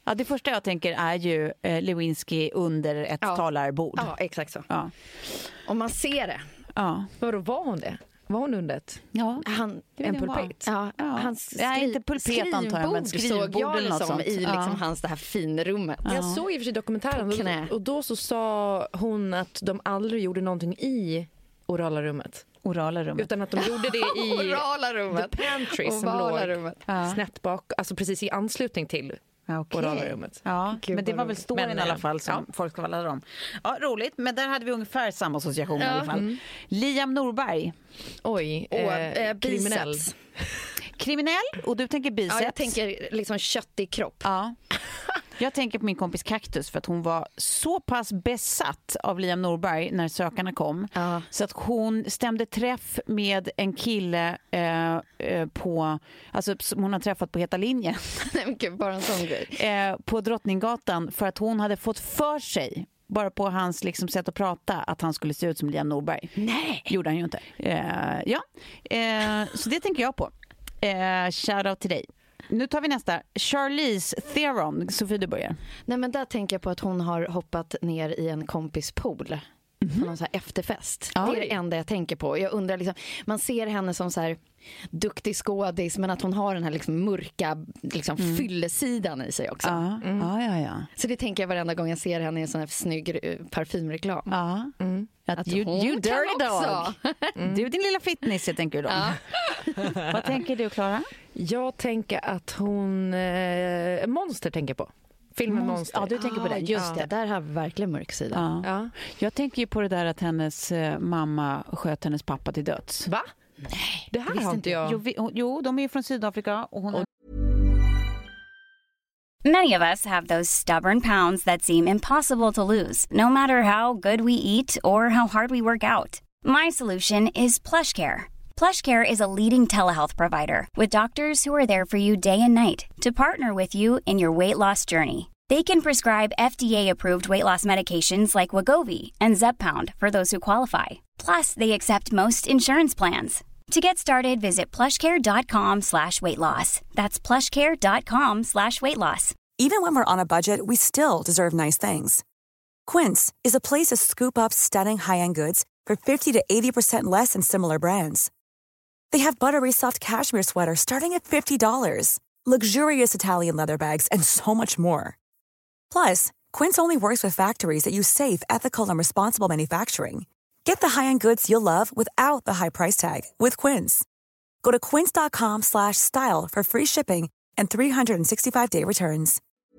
[SPEAKER 5] Ja, det första jag tänker är ju eh, Lewinsky under ett
[SPEAKER 7] ja.
[SPEAKER 5] talarbord.
[SPEAKER 7] Ja, exakt så.
[SPEAKER 5] Ja.
[SPEAKER 7] Och man ser det.
[SPEAKER 5] Ja.
[SPEAKER 6] Vadå, var hon det? Var hon under ett?
[SPEAKER 5] Ja.
[SPEAKER 7] Han,
[SPEAKER 6] en pulpet?
[SPEAKER 7] Ja,
[SPEAKER 5] ja.
[SPEAKER 7] hans
[SPEAKER 5] skri- Nej, inte pulpet antar jag, men skrivbord
[SPEAKER 7] såg jag
[SPEAKER 5] eller något
[SPEAKER 7] liksom
[SPEAKER 5] sånt.
[SPEAKER 7] i liksom
[SPEAKER 5] Ja.
[SPEAKER 7] hans det här finrummet.
[SPEAKER 6] Ja. Jag såg i och för sig dokumentären och då så sa hon att de aldrig gjorde någonting i orala rummet.
[SPEAKER 5] Orala rummet.
[SPEAKER 6] Utan att de gjorde det i
[SPEAKER 7] orala rummet.
[SPEAKER 6] the pantry som låg
[SPEAKER 7] rummet.
[SPEAKER 6] snett bak, alltså precis i anslutning till
[SPEAKER 5] okay.
[SPEAKER 6] orala rummet.
[SPEAKER 5] Ja,
[SPEAKER 6] Gud,
[SPEAKER 5] men det var väl storyn
[SPEAKER 6] men,
[SPEAKER 5] i alla fall som
[SPEAKER 6] ja.
[SPEAKER 5] folk skvallrade om. Ja, roligt, men där hade vi ungefär samma association ja. i alla fall. Mm. Liam Norberg.
[SPEAKER 6] Oj,
[SPEAKER 7] och,
[SPEAKER 6] eh,
[SPEAKER 7] eh,
[SPEAKER 6] kriminell.
[SPEAKER 5] Kriminell, och du tänker biceps.
[SPEAKER 7] Ja, jag tänker liksom köttig kropp.
[SPEAKER 5] Ja. Jag tänker på min kompis Kaktus för att hon var så pass besatt av Liam Norberg när sökarna kom.
[SPEAKER 7] Ja.
[SPEAKER 5] Så att hon stämde träff med en kille eh, eh, på, alltså som hon har träffat på Heta linjen.
[SPEAKER 7] Nej, men gud, bara en sån grej.
[SPEAKER 5] Eh, på Drottninggatan för att hon hade fått för sig bara på hans liksom, sätt att prata att han skulle se ut som Liam Norberg.
[SPEAKER 7] Nej!
[SPEAKER 5] Gjorde han ju inte. Eh, ja, eh, så det tänker jag på. Eh, shoutout till dig. Nu tar vi nästa. Charlize Theron. Sofie, du börjar.
[SPEAKER 7] Nej, men där tänker jag på att hon har hoppat ner i en kompis pool. Mm-hmm. På någon så här efterfest.
[SPEAKER 5] Oj.
[SPEAKER 7] Det är det enda jag tänker på. Jag undrar liksom, man ser henne som så här duktig skådis, men att hon har den här liksom mörka liksom mm. fyllesidan i sig också.
[SPEAKER 5] Ja, mm. ja, ja, ja.
[SPEAKER 7] Så det tänker jag varenda gång jag ser henne i en sån här snygg parfymreklam.
[SPEAKER 5] Ja.
[SPEAKER 7] Mm.
[SPEAKER 5] Att,
[SPEAKER 7] att
[SPEAKER 5] you, you dirty dog.
[SPEAKER 7] Mm.
[SPEAKER 5] Du, din lilla fitness, jag tänker då. Ja. Vad tänker du, Klara?
[SPEAKER 6] Jag tänker att hon eh, Monster tänker på. Filmen Monster.
[SPEAKER 5] Ja, du tänker på det. Just
[SPEAKER 7] ja.
[SPEAKER 5] det.
[SPEAKER 7] Där har vi verkligen mörk sida.
[SPEAKER 5] Ja. Ja. Jag tänker ju på det där att hennes eh, mamma sköt hennes pappa till döds.
[SPEAKER 6] Va?
[SPEAKER 7] Nej,
[SPEAKER 6] det här har inte jag.
[SPEAKER 5] Jo, vi, jo, de är ju från Sydafrika och hon... Och...
[SPEAKER 8] Many of us have those stubborn pounds that seem impossible to lose, no matter how good we eat or how hard we work out. My solution is PlushCare. PlushCare is a leading telehealth provider with doctors who are there for you day and night to partner with you in your weight loss journey. They can prescribe F D A-approved weight loss medications like Wegovy and Zepbound for those who qualify. Plus, they accept most insurance plans. To get started, visit plushcare.com slash weight loss. That's plushcare.com slash weight loss.
[SPEAKER 9] Even when we're on a budget, we still deserve nice things. Quince is a place to scoop up stunning high-end goods for fifty to eighty percent less than similar brands. They have buttery soft cashmere sweaters starting at fifty dollars, luxurious Italian leather bags, and so much more. Plus, Quince only works with factories that use safe, ethical, and responsible manufacturing. Get the high-end goods you'll love without the high price tag with Quince. Go to quince.com slash style for free shipping and three sixty-five day returns.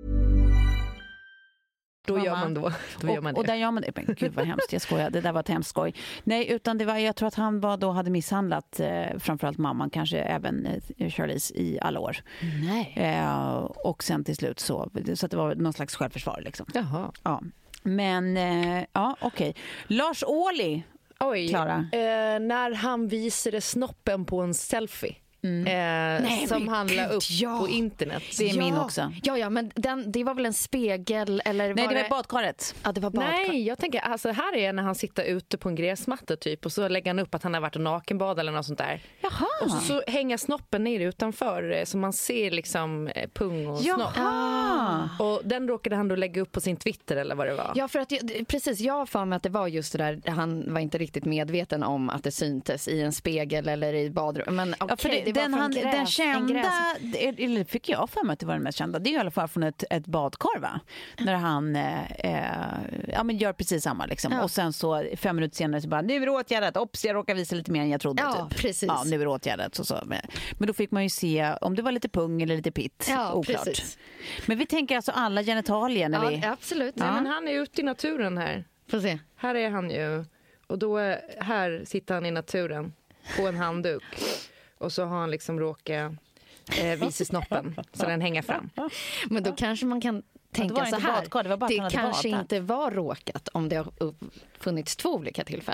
[SPEAKER 6] Då gör man då. då gör man
[SPEAKER 5] och,
[SPEAKER 6] det.
[SPEAKER 5] och där gör man det. Men gud vad hemskt, jag skojar. Det där var ett hemskt skoj. Nej, utan det var, jag tror att han var då hade misshandlat eh, framförallt mamman, kanske även eh, Charlize i alla år.
[SPEAKER 7] Nej.
[SPEAKER 5] Eh, och sen till slut så, så att det var någon slags självförsvar liksom.
[SPEAKER 6] Jaha.
[SPEAKER 5] Ja. Men, eh, ja okej. Okay. Lars Ohly.
[SPEAKER 6] Oj,
[SPEAKER 5] Klara.
[SPEAKER 6] Eh, när han visade snoppen på en selfie. Mm. Eh,
[SPEAKER 7] Nej,
[SPEAKER 6] som han la upp
[SPEAKER 7] ja.
[SPEAKER 6] på internet.
[SPEAKER 5] Det är
[SPEAKER 7] ja.
[SPEAKER 5] min också.
[SPEAKER 7] Ja, ja, men den, det var väl en spegel eller
[SPEAKER 5] Nej,
[SPEAKER 7] var
[SPEAKER 5] det var badkaret.
[SPEAKER 7] Ja, det var badkar.
[SPEAKER 6] Nej, jag tänker, alltså här är när han sitter ute på en gräsmatta typ och så lägger han upp att han har varit och nakenbad eller något sånt där.
[SPEAKER 5] Jaha.
[SPEAKER 6] Och så, så hänger snoppen ner utanför så man ser liksom pung och
[SPEAKER 5] Jaha.
[SPEAKER 6] snopp. Och den råkade han då lägga upp på sin Twitter eller vad det var.
[SPEAKER 7] Ja, för att jag, precis, jag har för mig att det var just det där, han var inte riktigt medveten om att det syntes i en spegel eller i badrum. Men okej,
[SPEAKER 5] ja, för det,
[SPEAKER 7] det
[SPEAKER 5] den,
[SPEAKER 7] var
[SPEAKER 5] han,
[SPEAKER 7] gräs,
[SPEAKER 5] den kända,
[SPEAKER 7] gräs.
[SPEAKER 5] eller fick jag för mig att det var den mest kända, det är i alla fall från ett, ett badkar va? När han eh, ja, men gör precis samma liksom. Ja. Och sen så fem minuter senare så bara, nu är det åtgärdat, ops jag råkar visa lite mer än jag trodde.
[SPEAKER 7] Ja,
[SPEAKER 5] typ.
[SPEAKER 7] precis.
[SPEAKER 5] Ja, nu är det åtgärdat. Så, så. Men, men då fick man ju se om det var lite pung eller lite pitt,
[SPEAKER 7] ja,
[SPEAKER 5] oklart.
[SPEAKER 7] Precis.
[SPEAKER 5] Men vi tänker alltså alla genitalier när
[SPEAKER 7] ja,
[SPEAKER 5] vi...
[SPEAKER 7] absolut.
[SPEAKER 6] Ja. Nej, men han är ute i naturen här.
[SPEAKER 7] Får se.
[SPEAKER 6] Här är han ju. Och då är, här sitter han i naturen på en handduk. Och så har han liksom råkat eh, visa snoppen så den hänger fram.
[SPEAKER 7] Men då kanske man kan tänka
[SPEAKER 5] ja,
[SPEAKER 7] så här.
[SPEAKER 5] Badkar, det var bara
[SPEAKER 7] det
[SPEAKER 5] att han
[SPEAKER 7] kanske
[SPEAKER 5] badat.
[SPEAKER 7] inte var råkat om det har funnits två olika tillfällen.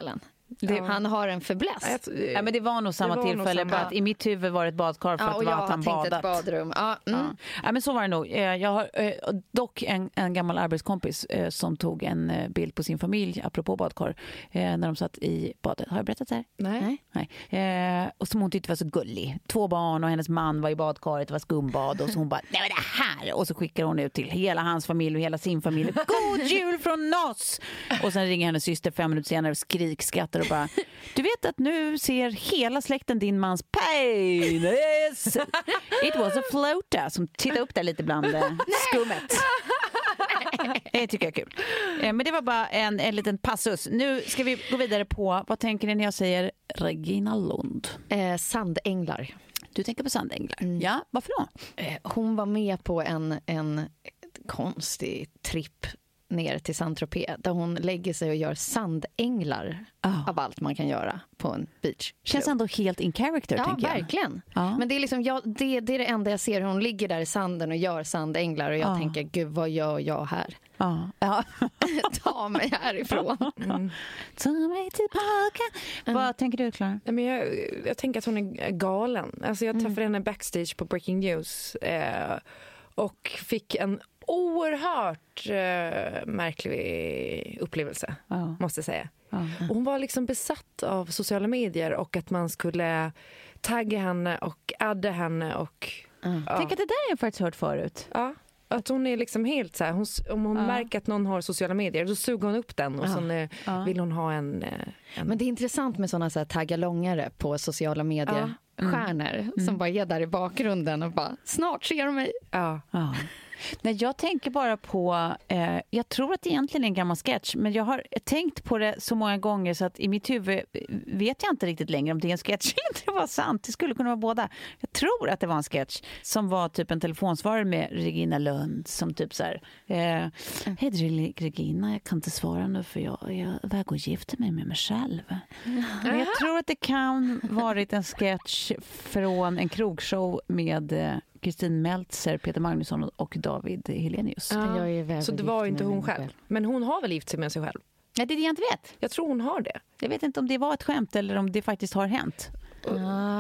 [SPEAKER 7] Det, ja. Han har en fäbless.
[SPEAKER 5] Ja, men det var nog samma var tillfälle. Nog samma. Att i mitt huvud var det ett badkar för ja, att det var att han badat.
[SPEAKER 7] Ett badrum. Ja, mm.
[SPEAKER 5] ja. ja, men så var det nog. Jag har dock en, en gammal arbetskompis som tog en bild på sin familj, apropå badkar, när de satt i badet. Har jag berättat det här?
[SPEAKER 7] Nej.
[SPEAKER 5] Nej. Och som hon tyckte var så gullig. Två barn och hennes man var i badkaret, det var skumbad. Och så hon bara, nej men det här! Och så skickar hon ut till hela hans familj och hela sin familj. God jul från oss! Och sen ringer hennes syster fem minuter senare och skrik, skrattar och bara, du vet att nu ser hela släkten din mans penis. It was a floater som tittar upp där lite bland skummet. Det tycker jag är kul. Men det var bara en, en liten passus. Nu ska vi gå vidare på, vad tänker ni när jag säger Regina Lund?
[SPEAKER 7] Eh, sandänglar.
[SPEAKER 5] Du tänker på sandänglar? Mm. Ja, varför då?
[SPEAKER 7] Eh, hon var med på en, en konstig tripp ner till Saint-Tropez där hon lägger sig och gör sandänglar oh. av allt man kan göra på en beach.
[SPEAKER 5] Känns ändå helt in character,
[SPEAKER 7] ja,
[SPEAKER 5] tänker jag.
[SPEAKER 7] Verkligen. Ja. Men det är liksom jag, det, det är det enda jag ser. Hon ligger där i sanden och gör sandänglar och jag oh. tänker, gud, vad gör jag här?
[SPEAKER 5] Oh. Ja.
[SPEAKER 7] Ta mig härifrån. Mm.
[SPEAKER 5] Ta mig tillbaka. Mm. Vad tänker du, Klara?
[SPEAKER 6] Men jag, jag tänker att hon är galen. Alltså jag träffade mm. henne backstage på Breaking News eh, och fick en oerhört uh, märklig upplevelse, ja. måste jag säga. Ja. Och hon var liksom besatt av sociala medier och att man skulle tagga henne och adda henne. Och,
[SPEAKER 5] mm. ja. Tänk att det där har jag faktiskt hört förut.
[SPEAKER 6] Ja, att hon är liksom helt så här, hon, om hon ja. märker att någon har sociala medier så suger hon upp den och ja. sen ja. vill hon ha en, en...
[SPEAKER 7] Men det är intressant med sådana så här taggalångare på sociala medier. Ja. Mm. Stjärnor mm. som bara är där i bakgrunden och bara, snart ser de mig.
[SPEAKER 5] Ja, ja. Nej, jag tänker bara på, eh, jag tror att det egentligen är en gammal sketch, men jag har tänkt på det så många gånger så att i mitt huvud vet jag inte riktigt längre om det är en sketch eller inte det var sant. Det skulle kunna vara båda. Jag tror att det var en sketch som var typ en telefonsvarare med Regina Lund som typ så här, eh, hej Regina, jag kan inte svara nu för jag, jag väger och gifter mig med mig själv. Men jag tror att det kan varit en sketch från en krogshow med eh, Kristin Meltzer, Peter Magnusson och David Helenius.
[SPEAKER 6] Ja. Jag så det var inte hon själv. själv. Men hon har väl gift sig med sig själv?
[SPEAKER 5] Nej, det är det jag inte vet.
[SPEAKER 6] Jag tror hon har det.
[SPEAKER 5] Jag vet inte om det var ett skämt eller om det faktiskt har hänt.
[SPEAKER 7] Ja,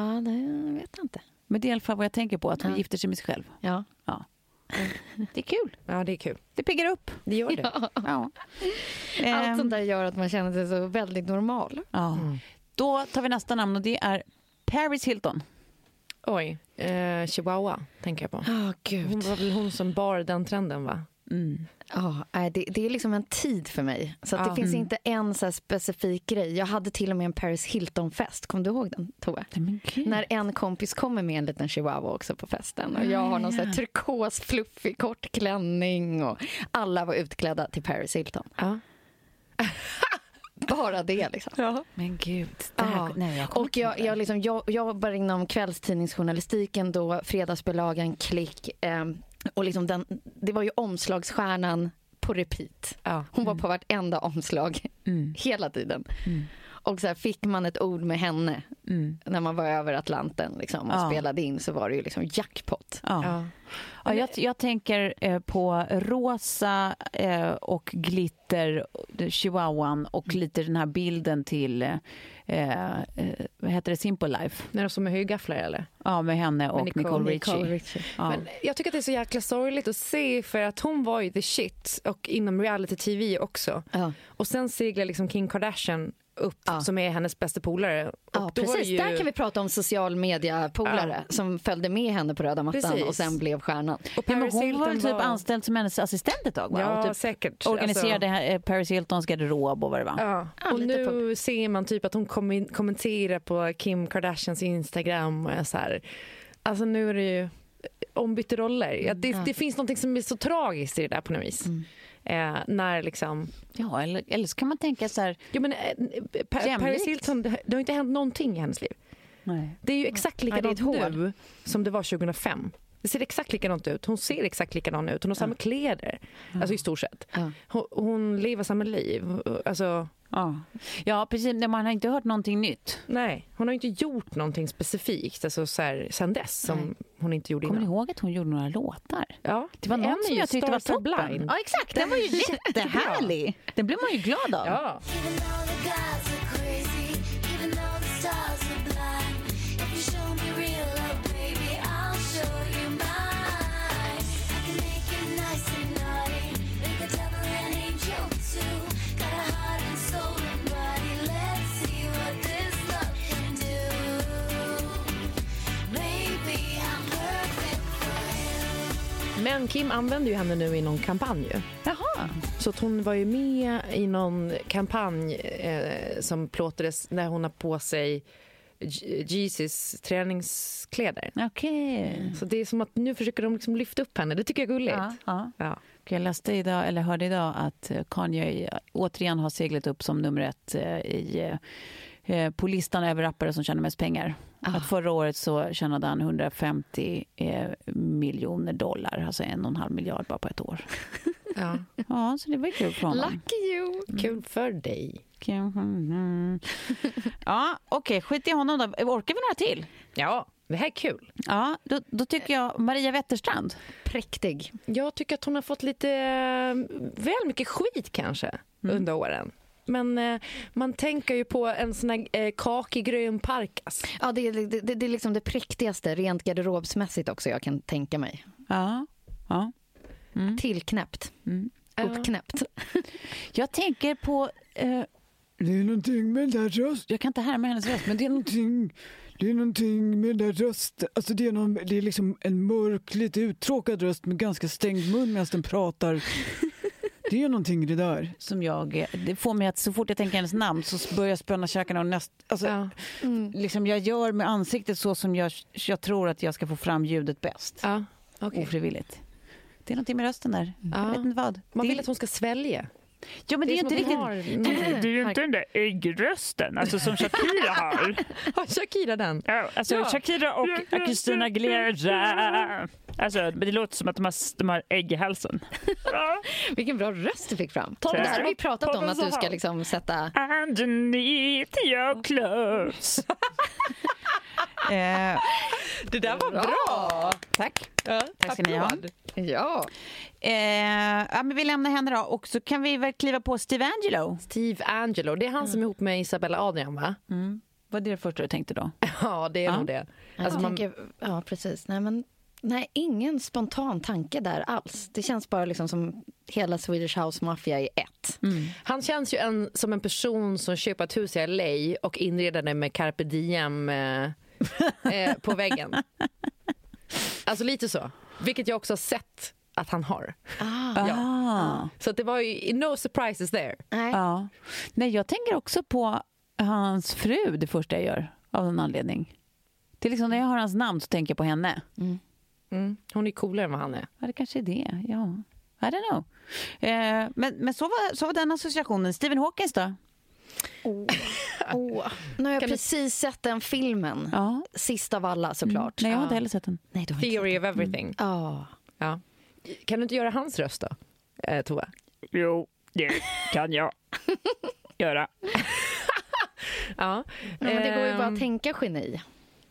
[SPEAKER 7] det vet jag inte.
[SPEAKER 5] Men det är i alla fall vad jag tänker på, att hon ja. gifter sig med sig själv.
[SPEAKER 7] Ja.
[SPEAKER 5] Ja. Det är kul.
[SPEAKER 6] Ja, det är kul.
[SPEAKER 5] Det piggar upp.
[SPEAKER 6] Det gör det.
[SPEAKER 7] Ja.
[SPEAKER 5] Ja.
[SPEAKER 7] Allt sånt där gör att man känner sig så väldigt normal.
[SPEAKER 5] Ja. Mm. Då tar vi nästa namn och det är Paris Hilton.
[SPEAKER 6] Oj, eh, Chihuahua tänker jag på.
[SPEAKER 7] Oh, Gud.
[SPEAKER 6] Hon var väl hon som bar den trenden, va?
[SPEAKER 7] Mm. Ja, det, det är liksom en tid för mig. Så att det ja. finns inte en så här specifik grej. Jag hade till och med en Paris Hilton-fest. Kommer du ihåg den, Tove? När en kompis kommer med en liten chihuahua också på festen. Och jag har någon så här turkos, fluffig, kort klänning. Och alla var utklädda till Paris Hilton. Ja. Bara det liksom.
[SPEAKER 5] Ja. Men gud. Det här,
[SPEAKER 7] ja. nej, jag och jag, jag, liksom, jag, jag jobbar inom kvällstidningsjournalistiken då, fredagsbolagen, klick. Eh, och liksom den, det var ju omslagsstjärnan på repeat. Ja. Hon var på vartenda omslag mm. hela tiden. Mm. Och så här, fick man ett ord med henne mm. när man var över Atlanten liksom, och ja. spelade in så var det ju liksom jackpot.
[SPEAKER 5] Ja. Ja. Ja, jag, jag tänker eh, på rosa eh, och glitter, chihuahuan och mm. lite den här bilden till eh, eh, vad heter det, Simple Life.
[SPEAKER 6] När de som är högafflar eller?
[SPEAKER 5] Ja, med henne och med Nicole, Nicole Richie. Nicole Richie.
[SPEAKER 6] Ja. Men jag tycker att det är så jäkla sorgligt att se för att hon var ju the shit och inom reality-T V också. Ja. Och sen seglar liksom Kim Kardashian upp ja. som är hennes bästa polare. Och
[SPEAKER 7] ja, precis. Ju... Där kan vi prata om social media-polare ja. som följde med henne på röda mattan precis. och sen blev stjärnan.
[SPEAKER 5] Och ja, hon var typ var... anställd som hennes assistent ett tag, va?
[SPEAKER 6] Ja,
[SPEAKER 5] och typ
[SPEAKER 6] säkert.
[SPEAKER 5] Organiserade
[SPEAKER 6] alltså...
[SPEAKER 5] Paris Hiltons garderob och vad det var.
[SPEAKER 6] Ja. Ja, och nu på... ser man typ att hon kom kommenterar på Kim Kardashians Instagram och så här. Alltså nu är det ju ombytte roller. Ja, det, ja. det finns något som är så tragiskt i det där på något vis. Mm. Eh, när liksom
[SPEAKER 5] ja, eller, eller så kan man tänka så här
[SPEAKER 6] ja, men, eh, pa- Paris Hilton, det har inte hänt någonting i hennes liv. Nej. Det är ju exakt likadant ja, nu som det var tjugohundrafem. Det ser exakt likadant ut. Hon ser exakt likadan ut. Hon har samma ja. kläder. Ja. Alltså i stort sett. Ja. Hon, hon lever samma liv. Alltså...
[SPEAKER 5] Ja. ja, precis. Man har inte hört någonting nytt.
[SPEAKER 6] Nej, hon har inte gjort någonting specifikt alltså så här, sen dess som Nej. hon inte gjorde
[SPEAKER 5] innan.
[SPEAKER 6] Kommer
[SPEAKER 5] ni ihåg att hon gjorde några låtar?
[SPEAKER 6] Ja.
[SPEAKER 5] Det var någon som jag tyckte var toppen.
[SPEAKER 6] Blind.
[SPEAKER 5] Ja, exakt. Den var ju jättehärlig. Den blev man ju glad av.
[SPEAKER 6] Ja. Men Kim använder ju henne nu i någon kampanj.
[SPEAKER 5] Jaha.
[SPEAKER 6] Så att hon var ju med i någon kampanj eh, som plåtades när hon har på sig Jesus träningskläder.
[SPEAKER 5] Okej. Okay.
[SPEAKER 6] Så det är som att nu försöker de liksom lyfta upp henne. Det tycker jag är gulligt.
[SPEAKER 5] Ja, ja.
[SPEAKER 6] Ja.
[SPEAKER 5] Jag läste idag, eller hörde idag att Kanye återigen har seglat upp som nummer ett i, på listan över rappare som tjänar mest pengar. Ah. Att förra året så tjänade han hundrafemtio miljoner dollar, alltså en och en halv miljard bara på ett år.
[SPEAKER 6] Ja,
[SPEAKER 5] ja så det var kul för honom.
[SPEAKER 6] Lucky you. Mm. Kul för dig.
[SPEAKER 5] Mm. Ja, okej. Okay. Skit i honom då. Orkar vi några till?
[SPEAKER 6] Ja, det här är kul.
[SPEAKER 5] Ja, då, då tycker jag Maria Wetterstrand.
[SPEAKER 7] Präktig.
[SPEAKER 6] Jag tycker att hon har fått lite väl mycket skit kanske mm. under åren. Men eh, man tänker ju på en sån här eh, kakig grön parkas.
[SPEAKER 7] Ja, det är, det, det är liksom det präktigaste rent garderobsmässigt också jag kan tänka mig.
[SPEAKER 5] Ja, ja.
[SPEAKER 7] Mm. Tillknäppt. Mm. Uppknäppt.
[SPEAKER 5] Jag tänker på... Eh, det är någonting med den där röst. Jag kan inte härma hennes röst, men det är någonting... Det är någonting med den där rösten. Alltså det är, någon, det är liksom en mörk, lite uttråkad röst med ganska stängd mun medan den pratar. Det är någonting i det där. Som jag, det får mig att så fort jag tänker hennes namn så börjar jag spänna käkarna och näst, alltså, ja. mm. liksom jag gör med ansiktet så som jag, jag tror att jag ska få fram ljudet bäst. Ja. Okay. Ofrivilligt. Det är någonting med rösten där. Ja. Jag vet inte vad.
[SPEAKER 6] Man vill
[SPEAKER 5] det...
[SPEAKER 6] att hon ska svälja.
[SPEAKER 5] Ja, men det, det är, är inte riktigt...
[SPEAKER 6] Har...
[SPEAKER 10] Det är ju inte den där äggrösten alltså, som Shakira har.
[SPEAKER 6] Har Shakira den?
[SPEAKER 10] Ja, alltså ja. Shakira och Christina Aguilera. Alltså, det låter som att de har, de har ägg i halsen.
[SPEAKER 7] Ja. Vilken bra röst du fick fram. Det här har vi pratat om, att du ska liksom sätta...
[SPEAKER 10] Underneath your clothes.
[SPEAKER 6] eh, det där var bra. bra.
[SPEAKER 5] Tack.
[SPEAKER 6] Ja,
[SPEAKER 5] tack ska ni ha.
[SPEAKER 7] Ja.
[SPEAKER 5] Eh, ja, men vi lämnar henne då. Och så kan vi väl kliva på Steve Angelo.
[SPEAKER 6] Steve Angelo, det är han mm. som är ihop med Isabella Adrian, va?
[SPEAKER 5] Mm. Vad är det första du tänkte då?
[SPEAKER 6] Ja, det är ja. nog det.
[SPEAKER 7] Alltså, man... tänker, ja, precis. Nej, men nej, ingen spontan tanke där alls. Det känns bara liksom som hela Swedish House Mafia i ett.
[SPEAKER 6] Mm. Han känns ju en, som en person som köper ett hus i L A och inreder det med Carpe Diem eh, eh, på väggen. Alltså lite så. Vilket jag också har sett att han har.
[SPEAKER 5] Ah.
[SPEAKER 6] Ja.
[SPEAKER 5] Ah.
[SPEAKER 6] Så det var ju no surprises there.
[SPEAKER 5] Nej. Ja. Nej, jag tänker också på hans fru, det första jag gör, av någon anledning. Det är liksom när jag har hans namn så tänker jag på henne.
[SPEAKER 6] Mm. Mm. Hon är coolare än vad han är.
[SPEAKER 5] Ja, det kanske är det. Ja. I don't know. Eh, men men så, var, så var den associationen. Stephen Hawking då?
[SPEAKER 7] Oh. Oh. Nu har jag kan precis du... sett den filmen. Ja. Sist av alla, såklart.
[SPEAKER 5] Mm. Nej, jag har inte heller sett den.
[SPEAKER 7] Nej, du har
[SPEAKER 6] Theory
[SPEAKER 7] inte
[SPEAKER 6] of Everything.
[SPEAKER 7] Mm. Oh.
[SPEAKER 6] Ja. Kan du inte göra hans röst då, eh, Tova?
[SPEAKER 10] Jo, det kan jag göra.
[SPEAKER 6] Ja.
[SPEAKER 7] Men det går ju bara att tänka geni.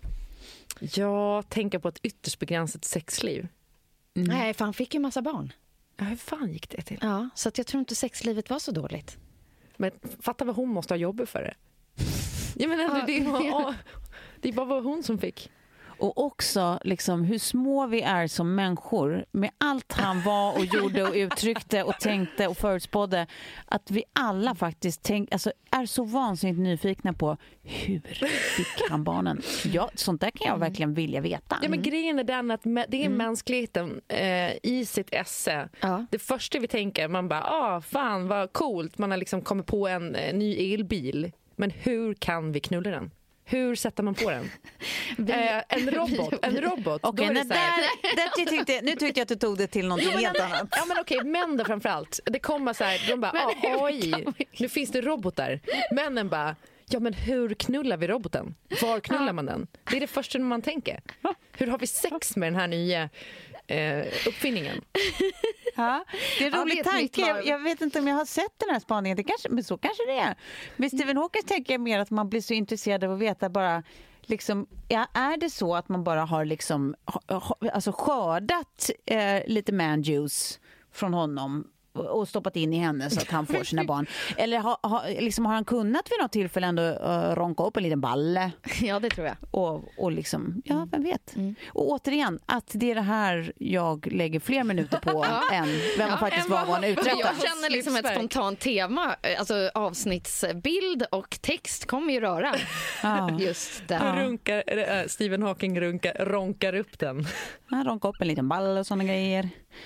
[SPEAKER 6] Jag tänker på ett ytterst begränsat sexliv.
[SPEAKER 7] Mm. Nej, för han fick ju massa barn.
[SPEAKER 6] Ja, hur fan gick det till?
[SPEAKER 7] Ja, så att jag tror inte sexlivet var så dåligt.
[SPEAKER 6] Men fatta vad hon måste ha jobbat för det. Jag menar, ja, det, är, ja. det är bara vad hon som fick.
[SPEAKER 5] Och också liksom hur små vi är som människor med allt han var och gjorde och uttryckte och tänkte och förutspådde, att vi alla faktiskt tänk, alltså, är så vansinnigt nyfikna på hur fick han barnen? Ja, sånt där kan jag verkligen vilja veta.
[SPEAKER 6] Ja, men grejen är den att det är mm. mänskligheten eh, i sitt esse. Ja. Det första vi tänker, man bara, ah, fan vad coolt, man har liksom kommit på en eh, ny elbil. Men hur kan vi knulla den? Hur sätter man på den? eh, en robot. En robot.
[SPEAKER 5] Okej, okay, där, där tyckte, nu tyckte jag att du tog det till något jo, helt annat.
[SPEAKER 6] Ja, men okej, okay, män då framförallt. Det kommer så här, de bara, ah, oj, nu finns det robotar. Männen bara, ja men hur knullar vi roboten? Var knullar man den? Det är det första man tänker. Hur har vi sex med den här nya eh, uppfinningen?
[SPEAKER 5] Ja, det är en rolig ja, tanke. Jag, jag vet inte om jag har sett den här spaningen. Det kanske, men så kanske det är. Med Stephen Hawking tänker jag mer att man blir så intresserad av att veta bara liksom, ja, är det så att man bara har liksom, alltså skördat eh, lite man juice från honom och stoppat in i henne så att han får sina barn. Eller ha, ha, liksom, har han kunnat vid något tillfälle ändå uh, ronka upp en liten balle?
[SPEAKER 7] Ja, det tror jag.
[SPEAKER 5] Och, och liksom, ja, vem vet. Mm. Och återigen, att det är det här jag lägger fler minuter på än vem ja, faktiskt var vad uträttar.
[SPEAKER 7] Jag känner liksom ett spontant tema, alltså avsnittsbild och text kommer ju röra
[SPEAKER 5] ja.
[SPEAKER 7] just det.
[SPEAKER 6] Ja. Runkar, äh, Stephen Hawking runkar, ronkar upp den.
[SPEAKER 5] Han ronkar upp en liten balle och såna grejer.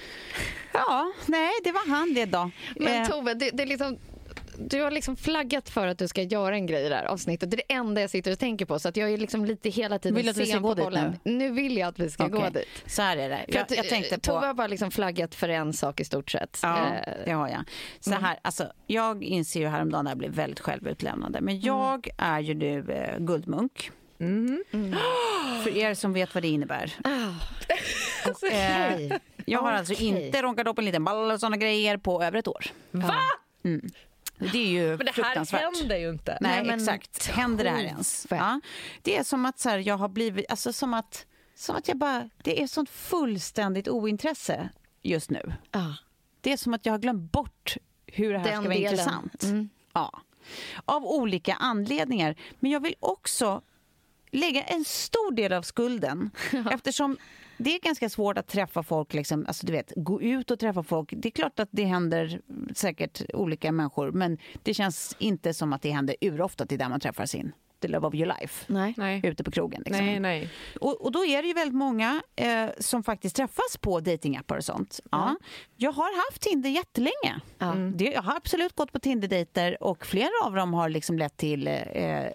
[SPEAKER 5] Ja, nej, det var han det då.
[SPEAKER 7] Men eh. Tove, det, det är liksom, du har liksom flaggat för att du ska göra en grej i det här avsnittet. Det är det enda jag sitter och tänker på. Så att jag är liksom lite hela tiden
[SPEAKER 5] vill att vi ska gå dit nu?
[SPEAKER 7] Nu vill jag att vi ska
[SPEAKER 5] okay.
[SPEAKER 7] gå dit.
[SPEAKER 5] Så här är det. Jag,
[SPEAKER 7] att,
[SPEAKER 5] jag tänkte på...
[SPEAKER 7] Tove har bara liksom flaggat för en sak i stort sett.
[SPEAKER 5] Ja, det har jag. Så här, mm. alltså, jag inser ju häromdagen att jag blev väldigt självutlämnande. Men jag mm. är ju nu eh, guldmunk. Mm. Mm. För er som vet vad det innebär.
[SPEAKER 7] Oh.
[SPEAKER 5] Och, eh, jag har okay. alltså inte ronkat upp en liten ball och såna grejer på över ett år.
[SPEAKER 6] Va?
[SPEAKER 5] Mm. Det är ju
[SPEAKER 6] men det
[SPEAKER 5] fruktansvärt.
[SPEAKER 6] här händer ju inte.
[SPEAKER 5] Nej,
[SPEAKER 7] Nej men
[SPEAKER 5] exakt. Händer det här ens? Ja. Det är som att så här, jag har blivit, alltså som att, som att jag bara, det är sånt fullständigt ointresse just nu.
[SPEAKER 7] Ah.
[SPEAKER 5] Det är som att jag har glömt bort hur det här
[SPEAKER 7] Den
[SPEAKER 5] ska vara
[SPEAKER 7] delen.
[SPEAKER 5] intressant.
[SPEAKER 7] Mm.
[SPEAKER 5] Ja. Av olika anledningar. Men jag vill också lägga en stor del av skulden eftersom det är ganska svårt att träffa folk, liksom, alltså du vet, gå ut och träffa folk. Det är klart att det händer säkert olika människor, men det känns inte som att det händer urofta till där man träffar sin the love of your life.
[SPEAKER 7] Nej.
[SPEAKER 6] Nej.
[SPEAKER 5] Ute på krogen. Liksom.
[SPEAKER 6] Nej, nej.
[SPEAKER 5] Och, och då är det ju väldigt många eh, som faktiskt träffas på datingappar och sånt. Ja. Ja. Jag har haft Tinder jättelänge. Mm. Det, jag har absolut gått på Tinder-dejter och flera av dem har liksom lett till eh,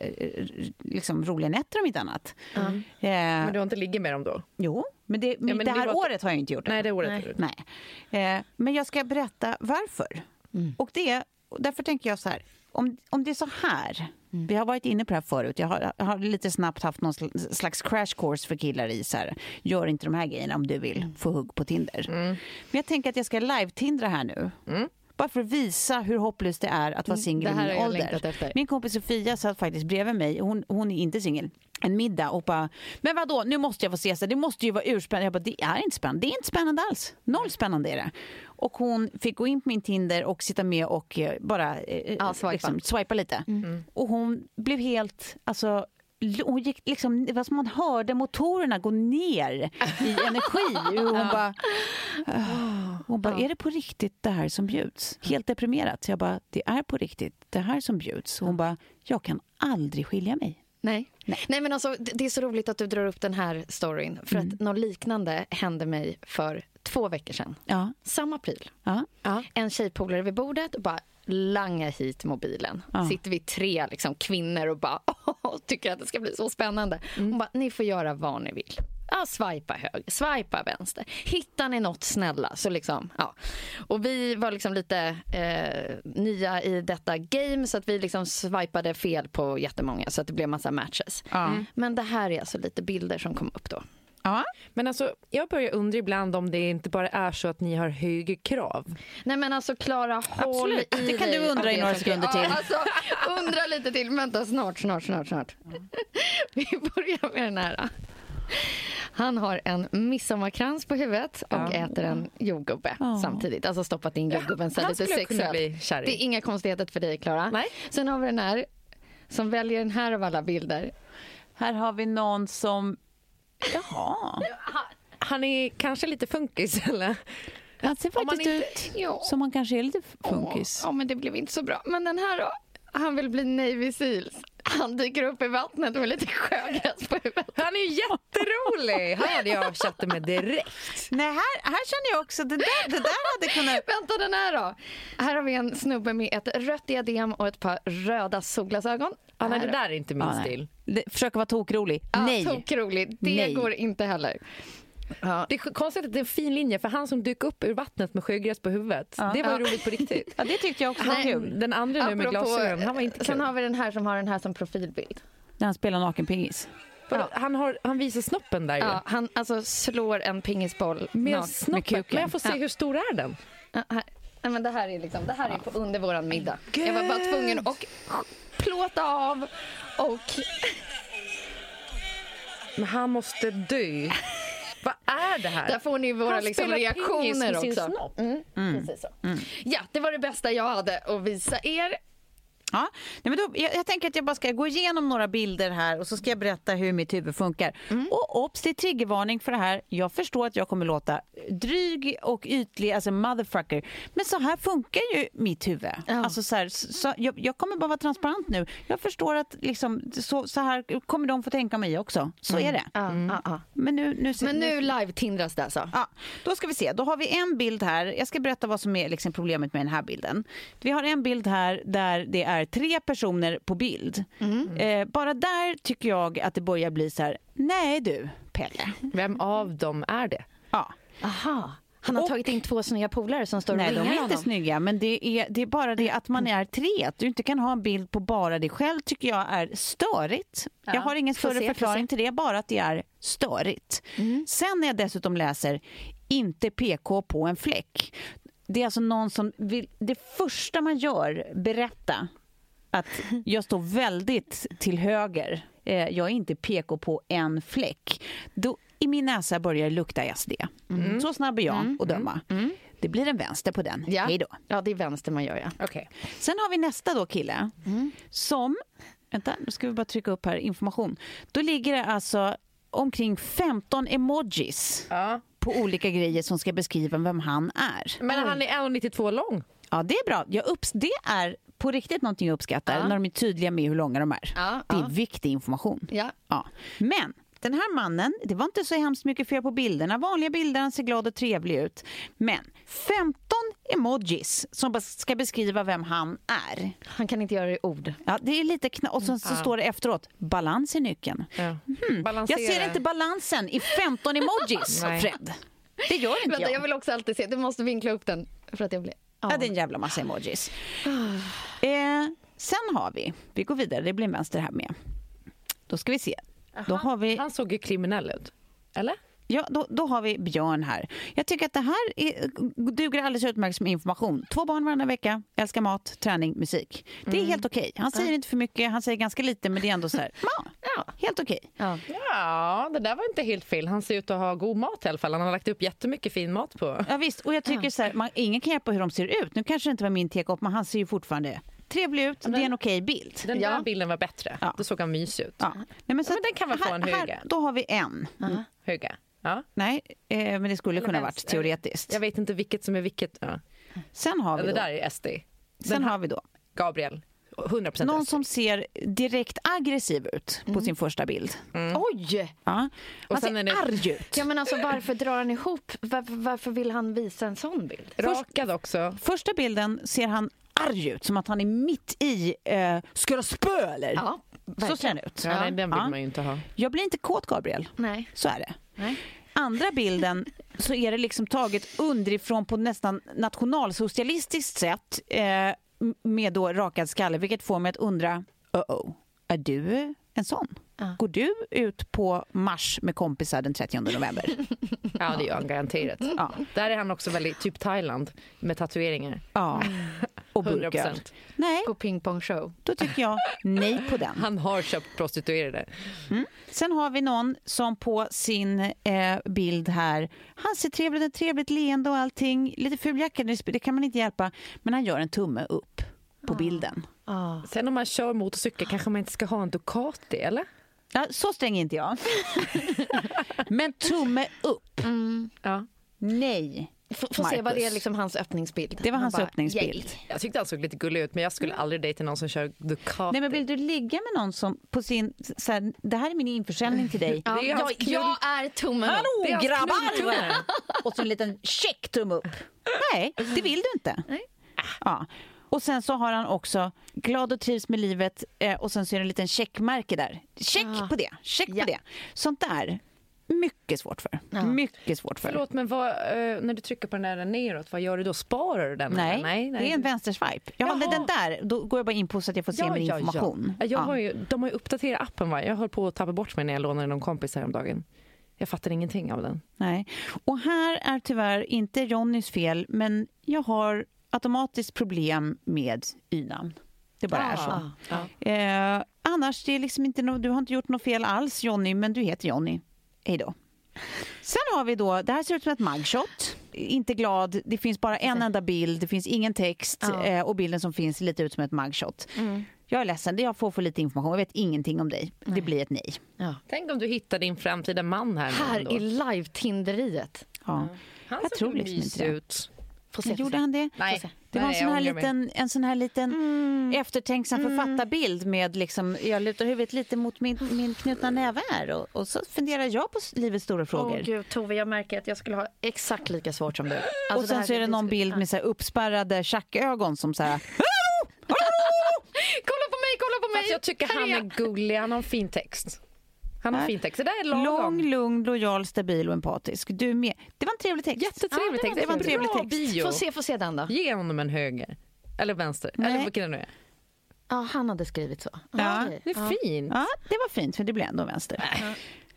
[SPEAKER 5] liksom roliga nätter om inte annat.
[SPEAKER 6] Mm. Eh, men du har inte ligger med dem då?
[SPEAKER 5] Jo, men det, men ja, men det här det var... året har jag inte gjort det.
[SPEAKER 6] Nej, det året.
[SPEAKER 5] Nej. Nej. Eh, men jag ska berätta varför. Mm. Och det, därför tänker jag så här, om, om det är så här, mm. vi har varit inne på det här förut, jag har, jag har lite snabbt haft någon slags crash course för killar i så här, gör inte de här grejerna om du vill mm. få hugg på Tinder. Mm. Men jag tänker att jag ska live-tindra här nu. Mm. Bara för att visa hur hopplöst det är att vara singel i min ålder. Min kompis Sofia satt faktiskt bredvid mig. Hon, hon är inte singel. En middag och bara, men vadå, nu måste jag få se så. Det måste ju vara urspännande. Jag bara, det är inte spännande. Det är inte spännande alls. Noll spännande är det. Och hon fick gå in på min Tinder och sitta med och bara
[SPEAKER 7] ja, swipa. Liksom,
[SPEAKER 5] swipa lite. Mm. Och hon blev helt, alltså... Hon gick liksom, det var som man hörde motorerna gå ner i energi. Och hon bara, uh, hon bara, är det på riktigt det här som bjuds? Helt deprimerat. Så jag bara, det är på riktigt det här som bjuds. Hon bara, jag kan aldrig skilja mig.
[SPEAKER 7] Nej. Nej. Nej, men alltså, det är så roligt att du drar upp den här storyn. För mm. att något liknande hände mig för två veckor sedan.
[SPEAKER 5] Ja.
[SPEAKER 7] Samma pryl.
[SPEAKER 5] Ja.
[SPEAKER 7] Ja. En tjejpolare vid bordet och bara langa hit mobilen. Ja. Sitter vi tre liksom, kvinnor och bara åh, tycker att det ska bli så spännande. Mm. Hon bara, ni får göra vad ni vill. Ja, swipa höger, swipa vänster. Hittar ni något snälla så liksom, ja. Och vi var liksom lite eh, nya i detta game så att vi liksom swipade fel på jättemånga så att det blev massa matches. Mm. Men det här är alltså lite bilder som kom upp då.
[SPEAKER 6] Ja. Men alltså, jag börjar undra ibland om det inte bara är så att ni har högre krav.
[SPEAKER 7] Nej men alltså Klara, håll i
[SPEAKER 5] det kan du undra i några sekunder till.
[SPEAKER 7] Ja, alltså, undra lite till, vänta snart, snart, snart, snart. Mm. Vi börjar med den här. Han har en midsommarkrans på huvudet och ja. äter en jordgubbe ja. samtidigt. Alltså stoppat in jordgubben så ja, lite sexuellt. Det är inga konstigheter för dig, Klara.
[SPEAKER 6] Nej.
[SPEAKER 7] Sen har vi den här som väljer den här av alla bilder.
[SPEAKER 5] Här har vi någon som jaha.
[SPEAKER 6] Han är kanske lite funkis, eller?
[SPEAKER 5] Han ser faktiskt inte... ut ja. som han kanske är lite funkis.
[SPEAKER 7] Ja, men det blev inte så bra. Men den här då? Han vill bli Navy Seals. Han dyker upp i vattnet med lite sjögräs på huvudet.
[SPEAKER 6] Han är ju jätterolig. Han hade jag chattat med direkt.
[SPEAKER 5] Nej, här, här känner jag också det där, det där hade kunnat...
[SPEAKER 7] Vänta, den här då. Här har vi en snubbe med ett rött diadem och ett par röda solglasögon.
[SPEAKER 6] Ja, nej, det där är inte min ja, stil.
[SPEAKER 5] Försöka vara tokrolig.
[SPEAKER 7] Ja,
[SPEAKER 5] nej.
[SPEAKER 7] tokrolig. Det nej. går inte heller.
[SPEAKER 6] Ja. Det är konstigt att det är en fin linje för han som dök upp ur vattnet med sjögräs på huvudet. Ja. Det var ju ja. roligt på riktigt.
[SPEAKER 5] Ja, det tyckte jag också var kul.
[SPEAKER 6] Den andra nu med glasögon, han var inte kul.
[SPEAKER 7] Sen har vi den här som har den här som profilbild.
[SPEAKER 5] När han spelar nakenpingis.
[SPEAKER 6] Ja. Han, har, han visar snoppen där ju.
[SPEAKER 7] Ja, han alltså slår en pingisboll
[SPEAKER 6] med snoppen. Men jag får se ja. hur stor är den?
[SPEAKER 7] Ja, här. Nej, men det här är liksom, det här är på under våran middag. God. Jag var bara tvungen att plåta av och...
[SPEAKER 6] Men han måste dö. Vad är är det här?
[SPEAKER 7] Där får ni våra
[SPEAKER 6] Han
[SPEAKER 7] liksom,
[SPEAKER 6] spelar
[SPEAKER 7] reaktioner
[SPEAKER 6] med sin
[SPEAKER 7] också.
[SPEAKER 6] snopp.
[SPEAKER 7] Mm.
[SPEAKER 5] Mm.
[SPEAKER 7] Precis så.
[SPEAKER 5] Mm.
[SPEAKER 7] Ja, det var det bästa jag hade att visa er.
[SPEAKER 5] Ja, nej men då, jag, jag tänker att jag bara ska gå igenom några bilder här och så ska jag berätta hur mitt huvud funkar. Mm. Och ops, det är triggervarning för det här. Jag förstår att jag kommer låta dryg och ytlig, alltså motherfucker. Men så här funkar ju mitt huvud. Ja. Alltså så här, så, jag, jag kommer bara vara transparent nu. Jag förstår att liksom, så, så här kommer de få tänka mig också. Så mm. är det.
[SPEAKER 7] Ja, mm. ja, ja.
[SPEAKER 5] Men nu, nu,
[SPEAKER 7] Men nu live-tindras det alltså.
[SPEAKER 5] Ja, då ska vi se. Då har vi en bild här. Jag ska berätta vad som är liksom problemet med den här bilden. Vi har en bild här där det är tre personer på bild. Mm. Eh, bara där tycker jag att det börjar bli så här, nej du, Pelle.
[SPEAKER 6] Vem av dem är det?
[SPEAKER 5] Ja.
[SPEAKER 7] Aha. Han har och, tagit in två snygga polare som står och
[SPEAKER 5] nej,
[SPEAKER 7] ringer
[SPEAKER 5] de är
[SPEAKER 7] honom.
[SPEAKER 5] inte snygga, men det är, det är bara det att man är tre. Att du inte kan ha en bild på bara dig själv tycker jag är störigt. Ja, jag har ingen större se, förklaring till det, bara att det är störigt. Mm. Sen när jag dessutom läser inte P K på en fläck. Det är alltså någon som vill, det första man gör, berätta att jag står väldigt till höger. Eh, jag är inte P K på en fläck. Då i min näsa börjar lukta S D. Mm. Så snabb är jag mm. att döma. Mm. Det blir en vänster på den.
[SPEAKER 7] Ja.
[SPEAKER 5] Hej då.
[SPEAKER 7] Ja, det är vänster man gör, ja.
[SPEAKER 5] Okay. Sen har vi nästa då kille mm. som, vänta, nu ska vi bara trycka upp här information. Då ligger det alltså omkring femton emojis ja. på olika grejer som ska beskriva vem han är.
[SPEAKER 6] Men han är en komma nittiotvå lång.
[SPEAKER 5] Ja, det är bra. Jag upps- det är på riktigt någonting jag uppskattar ja. när de är tydliga med hur långa de är. Ja, det är ja. viktig information.
[SPEAKER 7] Ja.
[SPEAKER 5] Ja. Men den här mannen, det var inte så hemskt mycket fel på bilderna. Vanliga bilder, han ser glad och trevlig ut. Men femton emojis som ska beskriva vem han är.
[SPEAKER 7] Han kan inte göra det i ord.
[SPEAKER 5] Ja, det är lite kna- och så, så ja. står det efteråt, balans i nyckeln. Ja. Hmm. Jag ser inte balansen i femton emojis, Fred. Det gör inte
[SPEAKER 7] Vänta,
[SPEAKER 5] jag.
[SPEAKER 7] Jag vill också alltid se, du måste vinkla upp den för att jag blir...
[SPEAKER 5] Ja, det är en jävla massa emojis. eh, sen har vi, vi går vidare, det blir en vänster här med. Då ska vi se. Då har vi...
[SPEAKER 6] Han såg ju kriminell ut, eller?
[SPEAKER 5] Ja, då, då har vi Björn här. Jag tycker att det här är, duger alldeles utmärkt som information. Två barn varannan vecka, älskar mat, träning, musik. Det är mm. helt okej. Han säger ja. inte för mycket, han säger ganska lite, men det är ändå så här, ja, ja, helt okej.
[SPEAKER 6] Ja. ja, det där var inte helt fel. Han ser ut att ha god mat i alla fall. Han har lagt upp jättemycket fin mat på.
[SPEAKER 5] Ja visst, och jag tycker ja. så här, man, ingen kan hjälpa hur de ser ut. Nu kanske det inte var min tekopp, men han ser ju fortfarande trevlig ut. Den, det är en okej bild.
[SPEAKER 6] Den där ja. bilden var bättre. Ja. Då såg han mysig ut.
[SPEAKER 5] Ja. Nej, men så
[SPEAKER 6] ja, men den kan väl få en höga.
[SPEAKER 5] Här, då har vi en.
[SPEAKER 6] Mm. Höga. Ja.
[SPEAKER 5] Nej, eh, men det skulle
[SPEAKER 6] Eller
[SPEAKER 5] kunna
[SPEAKER 6] vänster.
[SPEAKER 5] varit teoretiskt.
[SPEAKER 6] Jag vet inte vilket som är vilket. Ja.
[SPEAKER 5] Sen har vi
[SPEAKER 6] det
[SPEAKER 5] då.
[SPEAKER 6] där är S D.
[SPEAKER 5] Sen har vi då
[SPEAKER 6] Gabriel. hundra procent
[SPEAKER 5] någon
[SPEAKER 6] S D.
[SPEAKER 5] som ser direkt aggressiv ut på mm. sin första bild.
[SPEAKER 7] Mm. Oj!
[SPEAKER 5] Ja.
[SPEAKER 6] Och
[SPEAKER 5] han
[SPEAKER 6] sen
[SPEAKER 5] ser
[SPEAKER 6] är det...
[SPEAKER 5] arg ut.
[SPEAKER 7] Ja, men alltså, varför drar han ihop? Varför, varför vill han visa en sån bild?
[SPEAKER 6] Rakad också.
[SPEAKER 5] Första bilden ser han arg ut, som att han är mitt i eh, ska du spö eller?
[SPEAKER 7] Ja,
[SPEAKER 5] så ser han ut.
[SPEAKER 6] Ja, nej, den vill ja. man ju inte ha.
[SPEAKER 5] Jag blir inte kåt, Gabriel.
[SPEAKER 7] Nej.
[SPEAKER 5] Så är det.
[SPEAKER 7] Nej.
[SPEAKER 5] Andra bilden så är det liksom taget underifrån på nästan nationalsocialistiskt sätt eh, med då rakad skalle, vilket får mig att undra, uh-oh, är du en sån? Ja. Går du ut på mars med kompisar den trettionde november?
[SPEAKER 6] Ja, det gör han garanterat. Ja. Där är han också väldigt typ Thailand med tatueringar.
[SPEAKER 5] Ja, och burkar. Nej.
[SPEAKER 7] På pingpongshow.
[SPEAKER 5] Då tycker jag nej på den.
[SPEAKER 6] Han har köpt prostituerade.
[SPEAKER 5] Mm. Sen har vi någon som på sin eh, bild här, han ser trevligt, ett trevligt leende och allting. Lite fuljacka, det kan man inte hjälpa. Men han gör en tumme upp på ah. bilden.
[SPEAKER 6] Ah. Sen om man kör motorcykel kanske man inte ska ha en Ducati, eller?
[SPEAKER 5] Ja, så sträng är inte jag. Men tumme upp.
[SPEAKER 7] Mm.
[SPEAKER 5] Ja. Nej.
[SPEAKER 7] F- Får se vad det är liksom hans öppningsbild.
[SPEAKER 5] Det var hans
[SPEAKER 7] bara,
[SPEAKER 5] öppningsbild.
[SPEAKER 7] Yay.
[SPEAKER 6] Jag tyckte han såg lite gullig ut, men jag skulle aldrig dejta någon som kör Ducati.
[SPEAKER 5] Nej, men vill du ligga med någon som på sin så här, det här är min införsäljning till dig.
[SPEAKER 7] Ja, det är jag, jag är tummen upp.
[SPEAKER 5] Hallå grabbar! Och så en liten check tumme upp. Nej, det vill du inte.
[SPEAKER 7] Nej.
[SPEAKER 5] Ja. Och sen så har han också glad och trivs med livet eh, och sen så är det en liten checkmärke där. Check ah. på det, check ja. på det. Sånt där, mycket svårt för. Ja. Mycket svårt för.
[SPEAKER 6] Förlåt, men vad, eh, när du trycker på den där neråt, vad gör du då? Sparar du den?
[SPEAKER 5] Nej,
[SPEAKER 6] nej, nej.
[SPEAKER 5] det är en vänsterswipe. Jag håller den där, då går jag bara in på så att jag får se ja, min ja, information.
[SPEAKER 6] Ja. Jag har ju, de har ju uppdaterat appen, va? Jag höll på att tappa bort mig när jag lånade någon kompis här om dagen. Jag fattar ingenting av den.
[SPEAKER 5] Nej, och här är tyvärr inte Jonnys fel, men jag har automatiskt problem med y-namn. Det bara ah, är så. Ah. Eh, annars det är liksom inte no- du har inte gjort något fel alls, Jonny, men du heter Jonny. Hej då. Sen har vi då, det här ser ut som ett mugshot. Inte glad, det finns bara en enda bild, det finns ingen text ja. eh, och bilden som finns lite ut som ett mugshot. Mm. Jag är ledsen, jag får för lite information, jag vet ingenting om dig. Nej. Det blir ett nej.
[SPEAKER 6] Ja. Tänk om du hittar din framtida man här.
[SPEAKER 7] Här i live-tinderiet.
[SPEAKER 5] Ja.
[SPEAKER 6] Ja. Han
[SPEAKER 5] jag tror liksom inte det.
[SPEAKER 6] Ut.
[SPEAKER 5] Får se, gjorde han det?
[SPEAKER 6] Nej.
[SPEAKER 5] Det var en
[SPEAKER 6] Nej,
[SPEAKER 5] sån här liten, en sån här liten mm. eftertänksam
[SPEAKER 7] Mm.
[SPEAKER 5] författarbild med liksom, jag lutar huvudet lite mot min, min knutna näve här och, och så funderar jag på livets stora frågor.
[SPEAKER 7] Åh gud, Tove, jag märker att jag skulle ha exakt lika svårt som du. Alltså,
[SPEAKER 5] och sen så är det någon bild med så här uppspärrade tjackögon som så här
[SPEAKER 7] kolla på mig, kolla på mig!
[SPEAKER 6] Fast jag tycker här han är gullig, han har en fin text. Han har fin text. Det där är lagom.
[SPEAKER 5] Lång, lugn, lojal, stabil och empatisk. Du med. Det var en trevlig text.
[SPEAKER 6] Jättetrevlig
[SPEAKER 5] ja,
[SPEAKER 6] text. Det var en trevlig text.
[SPEAKER 7] Bio. Få se, få se den då.
[SPEAKER 6] Ge honom en höger. Eller vänster.
[SPEAKER 5] Nej.
[SPEAKER 6] Eller vilken det nu är.
[SPEAKER 7] Ja, han hade skrivit så.
[SPEAKER 5] Ja,
[SPEAKER 7] okay.
[SPEAKER 6] Det är ja. fint.
[SPEAKER 5] Ja, det var fint för det blev ändå vänster. Ja.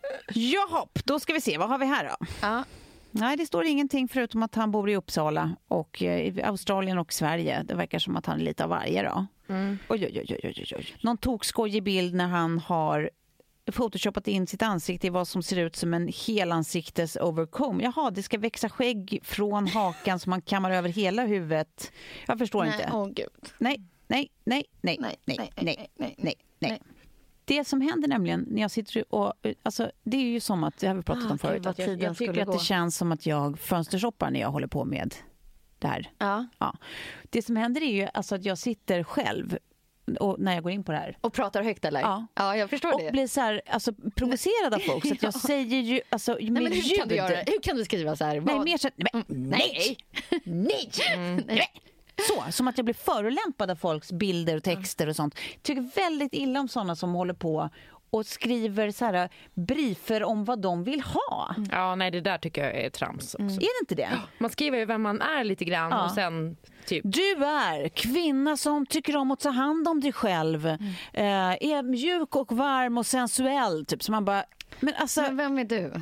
[SPEAKER 5] Jaha, då ska vi se. Vad har vi här då?
[SPEAKER 7] Ja.
[SPEAKER 5] Nej, det står ingenting förutom att han bor i Uppsala och eh, i Australien och Sverige. Det verkar som att han är lite av varje då. Mm. Oj, oj, oj, oj, oj. Någon tokskojig bild när han har photoshopat in sitt ansikte i vad som ser ut som en helansiktes overcomb. Jaha, det ska växa skägg från hakan som man kammar över hela huvudet. Jag förstår
[SPEAKER 7] nej,
[SPEAKER 5] inte.
[SPEAKER 7] Åh gud.
[SPEAKER 5] Nej, nej, nej, nej, nej, nej, nej, nej, nej, nej, nej. Det som händer nämligen när jag sitter och, alltså det är ju som att, det har vi pratat
[SPEAKER 7] ah,
[SPEAKER 5] om förut, att jag, jag tycker att gå. det känns som att jag fönstershoppar när jag håller på med det här.
[SPEAKER 7] Ja.
[SPEAKER 5] Ja. Det som händer är ju alltså att jag sitter själv och när jag går in på det här.
[SPEAKER 7] Och pratar högt eller?
[SPEAKER 5] Ja,
[SPEAKER 7] ja jag förstår
[SPEAKER 5] och
[SPEAKER 7] det.
[SPEAKER 5] Och blir så här, alltså, provocerad av folk så att jag säger ju, alltså
[SPEAKER 7] nej, men hur
[SPEAKER 5] ljud.
[SPEAKER 7] kan du göra? Hur kan du skriva så här?
[SPEAKER 5] Nej, mer så, nej,
[SPEAKER 7] nej,
[SPEAKER 5] nej, nej. nej. Så, som att jag blir förolämpad av folks bilder och texter och sånt. Jag tycker väldigt illa om sådana som håller på och skriver så här briefer om vad de vill ha.
[SPEAKER 6] Ja, nej, det där tycker jag är trams också. Mm.
[SPEAKER 5] Är det inte det?
[SPEAKER 6] Man skriver ju vem man är lite grann ja. och sen typ.
[SPEAKER 5] Du är kvinna som tycker om att ta hand om dig själv. Mm. Eh, är mjuk och varm och sensuell. Typ. Så man bara, men alltså...
[SPEAKER 7] Men vem är du?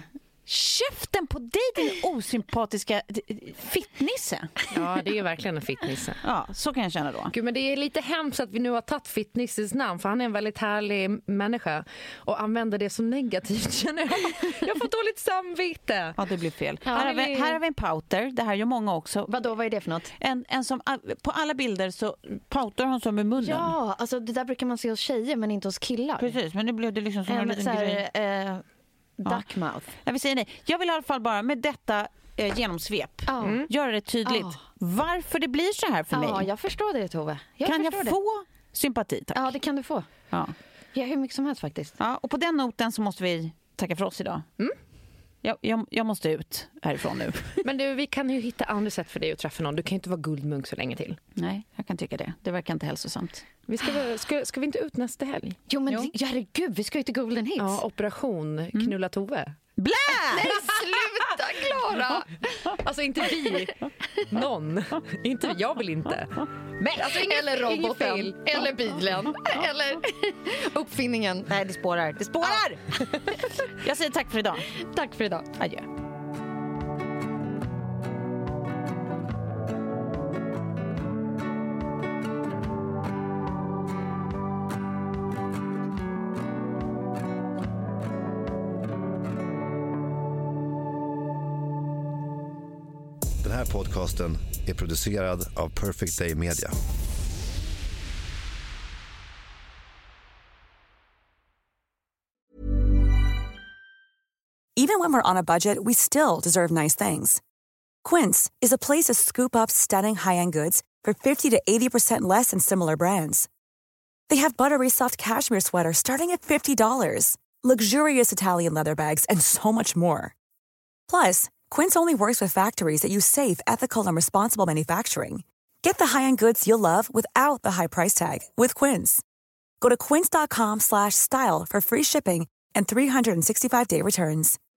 [SPEAKER 5] Käften på dig, din osympatiska fittnisse.
[SPEAKER 6] Ja, det är ju verkligen en fittnisse.
[SPEAKER 5] Ja, så kan jag känna då.
[SPEAKER 6] Gud, men det är lite hemskt att vi nu har tagit fittnisses namn, för han är en väldigt härlig människa och använder det som negativt, känner jag. Jag får dåligt samvete.
[SPEAKER 5] Ja, det blir fel.
[SPEAKER 7] Ja,
[SPEAKER 5] här, har vi, här har vi en pouter. Det här gör många också.
[SPEAKER 7] Vadå, vad är det för något?
[SPEAKER 5] En, en som, på alla bilder så poutar hon som med munnen.
[SPEAKER 7] Ja, alltså det där brukar man se hos tjejer men inte hos killar.
[SPEAKER 5] Precis, men nu blev det liksom som en, en liten grej.
[SPEAKER 7] Eh, Duckmouth.
[SPEAKER 5] Ja. Jag vill säga nej. Jag vill i alla fall bara med detta eh, genomsvep
[SPEAKER 7] oh. mm.
[SPEAKER 5] göra det tydligt oh. varför det blir så här för
[SPEAKER 7] oh,
[SPEAKER 5] mig.
[SPEAKER 7] Ja, jag förstår det, Tove. Jag
[SPEAKER 5] kan jag
[SPEAKER 7] det.
[SPEAKER 5] få sympati, tack?
[SPEAKER 7] Ja, det kan du få.
[SPEAKER 5] Ja.
[SPEAKER 7] Ja, hur mycket som helst faktiskt.
[SPEAKER 5] Ja, och på den noten så måste vi tacka för oss idag.
[SPEAKER 6] Mm.
[SPEAKER 5] Jag, jag, jag måste ut härifrån nu.
[SPEAKER 6] Men du, vi kan ju hitta andra sätt för dig att träffa någon. Du kan ju inte vara guldmunk så länge till.
[SPEAKER 5] Nej, jag kan tycka det. Det verkar inte hälsosamt.
[SPEAKER 6] Vi ska, ska, ska vi inte ut nästa helg?
[SPEAKER 7] Jo, men jo. Herregud, vi ska ju till Golden Hits.
[SPEAKER 6] Ja, operation Knulla Tove.
[SPEAKER 5] Blä!
[SPEAKER 7] Nej, sluta, Klara!
[SPEAKER 6] Alltså inte vi. Någon. Inte, jag vill inte.
[SPEAKER 7] Men, alltså, ingen, eller roboten. Eller bilen. Eller uppfinningen.
[SPEAKER 5] Nej, det spårar. Det spårar! Jag säger tack för idag.
[SPEAKER 7] Tack för idag.
[SPEAKER 5] Adjö.
[SPEAKER 11] Den här podcasten är producerad av Perfect Day Media.
[SPEAKER 9] Even when we're on a budget, we still deserve nice things. Quince is a place to scoop up stunning high-end goods for fifty to eighty percent less than similar brands. They have buttery soft cashmere sweaters starting at fifty dollars, luxurious Italian leather bags, and so much more. Plus, Quince only works with factories that use safe, ethical, and responsible manufacturing. Get the high-end goods you'll love without the high price tag with Quince. Go to quince dot com slash style for free shipping and three sixty-five day returns.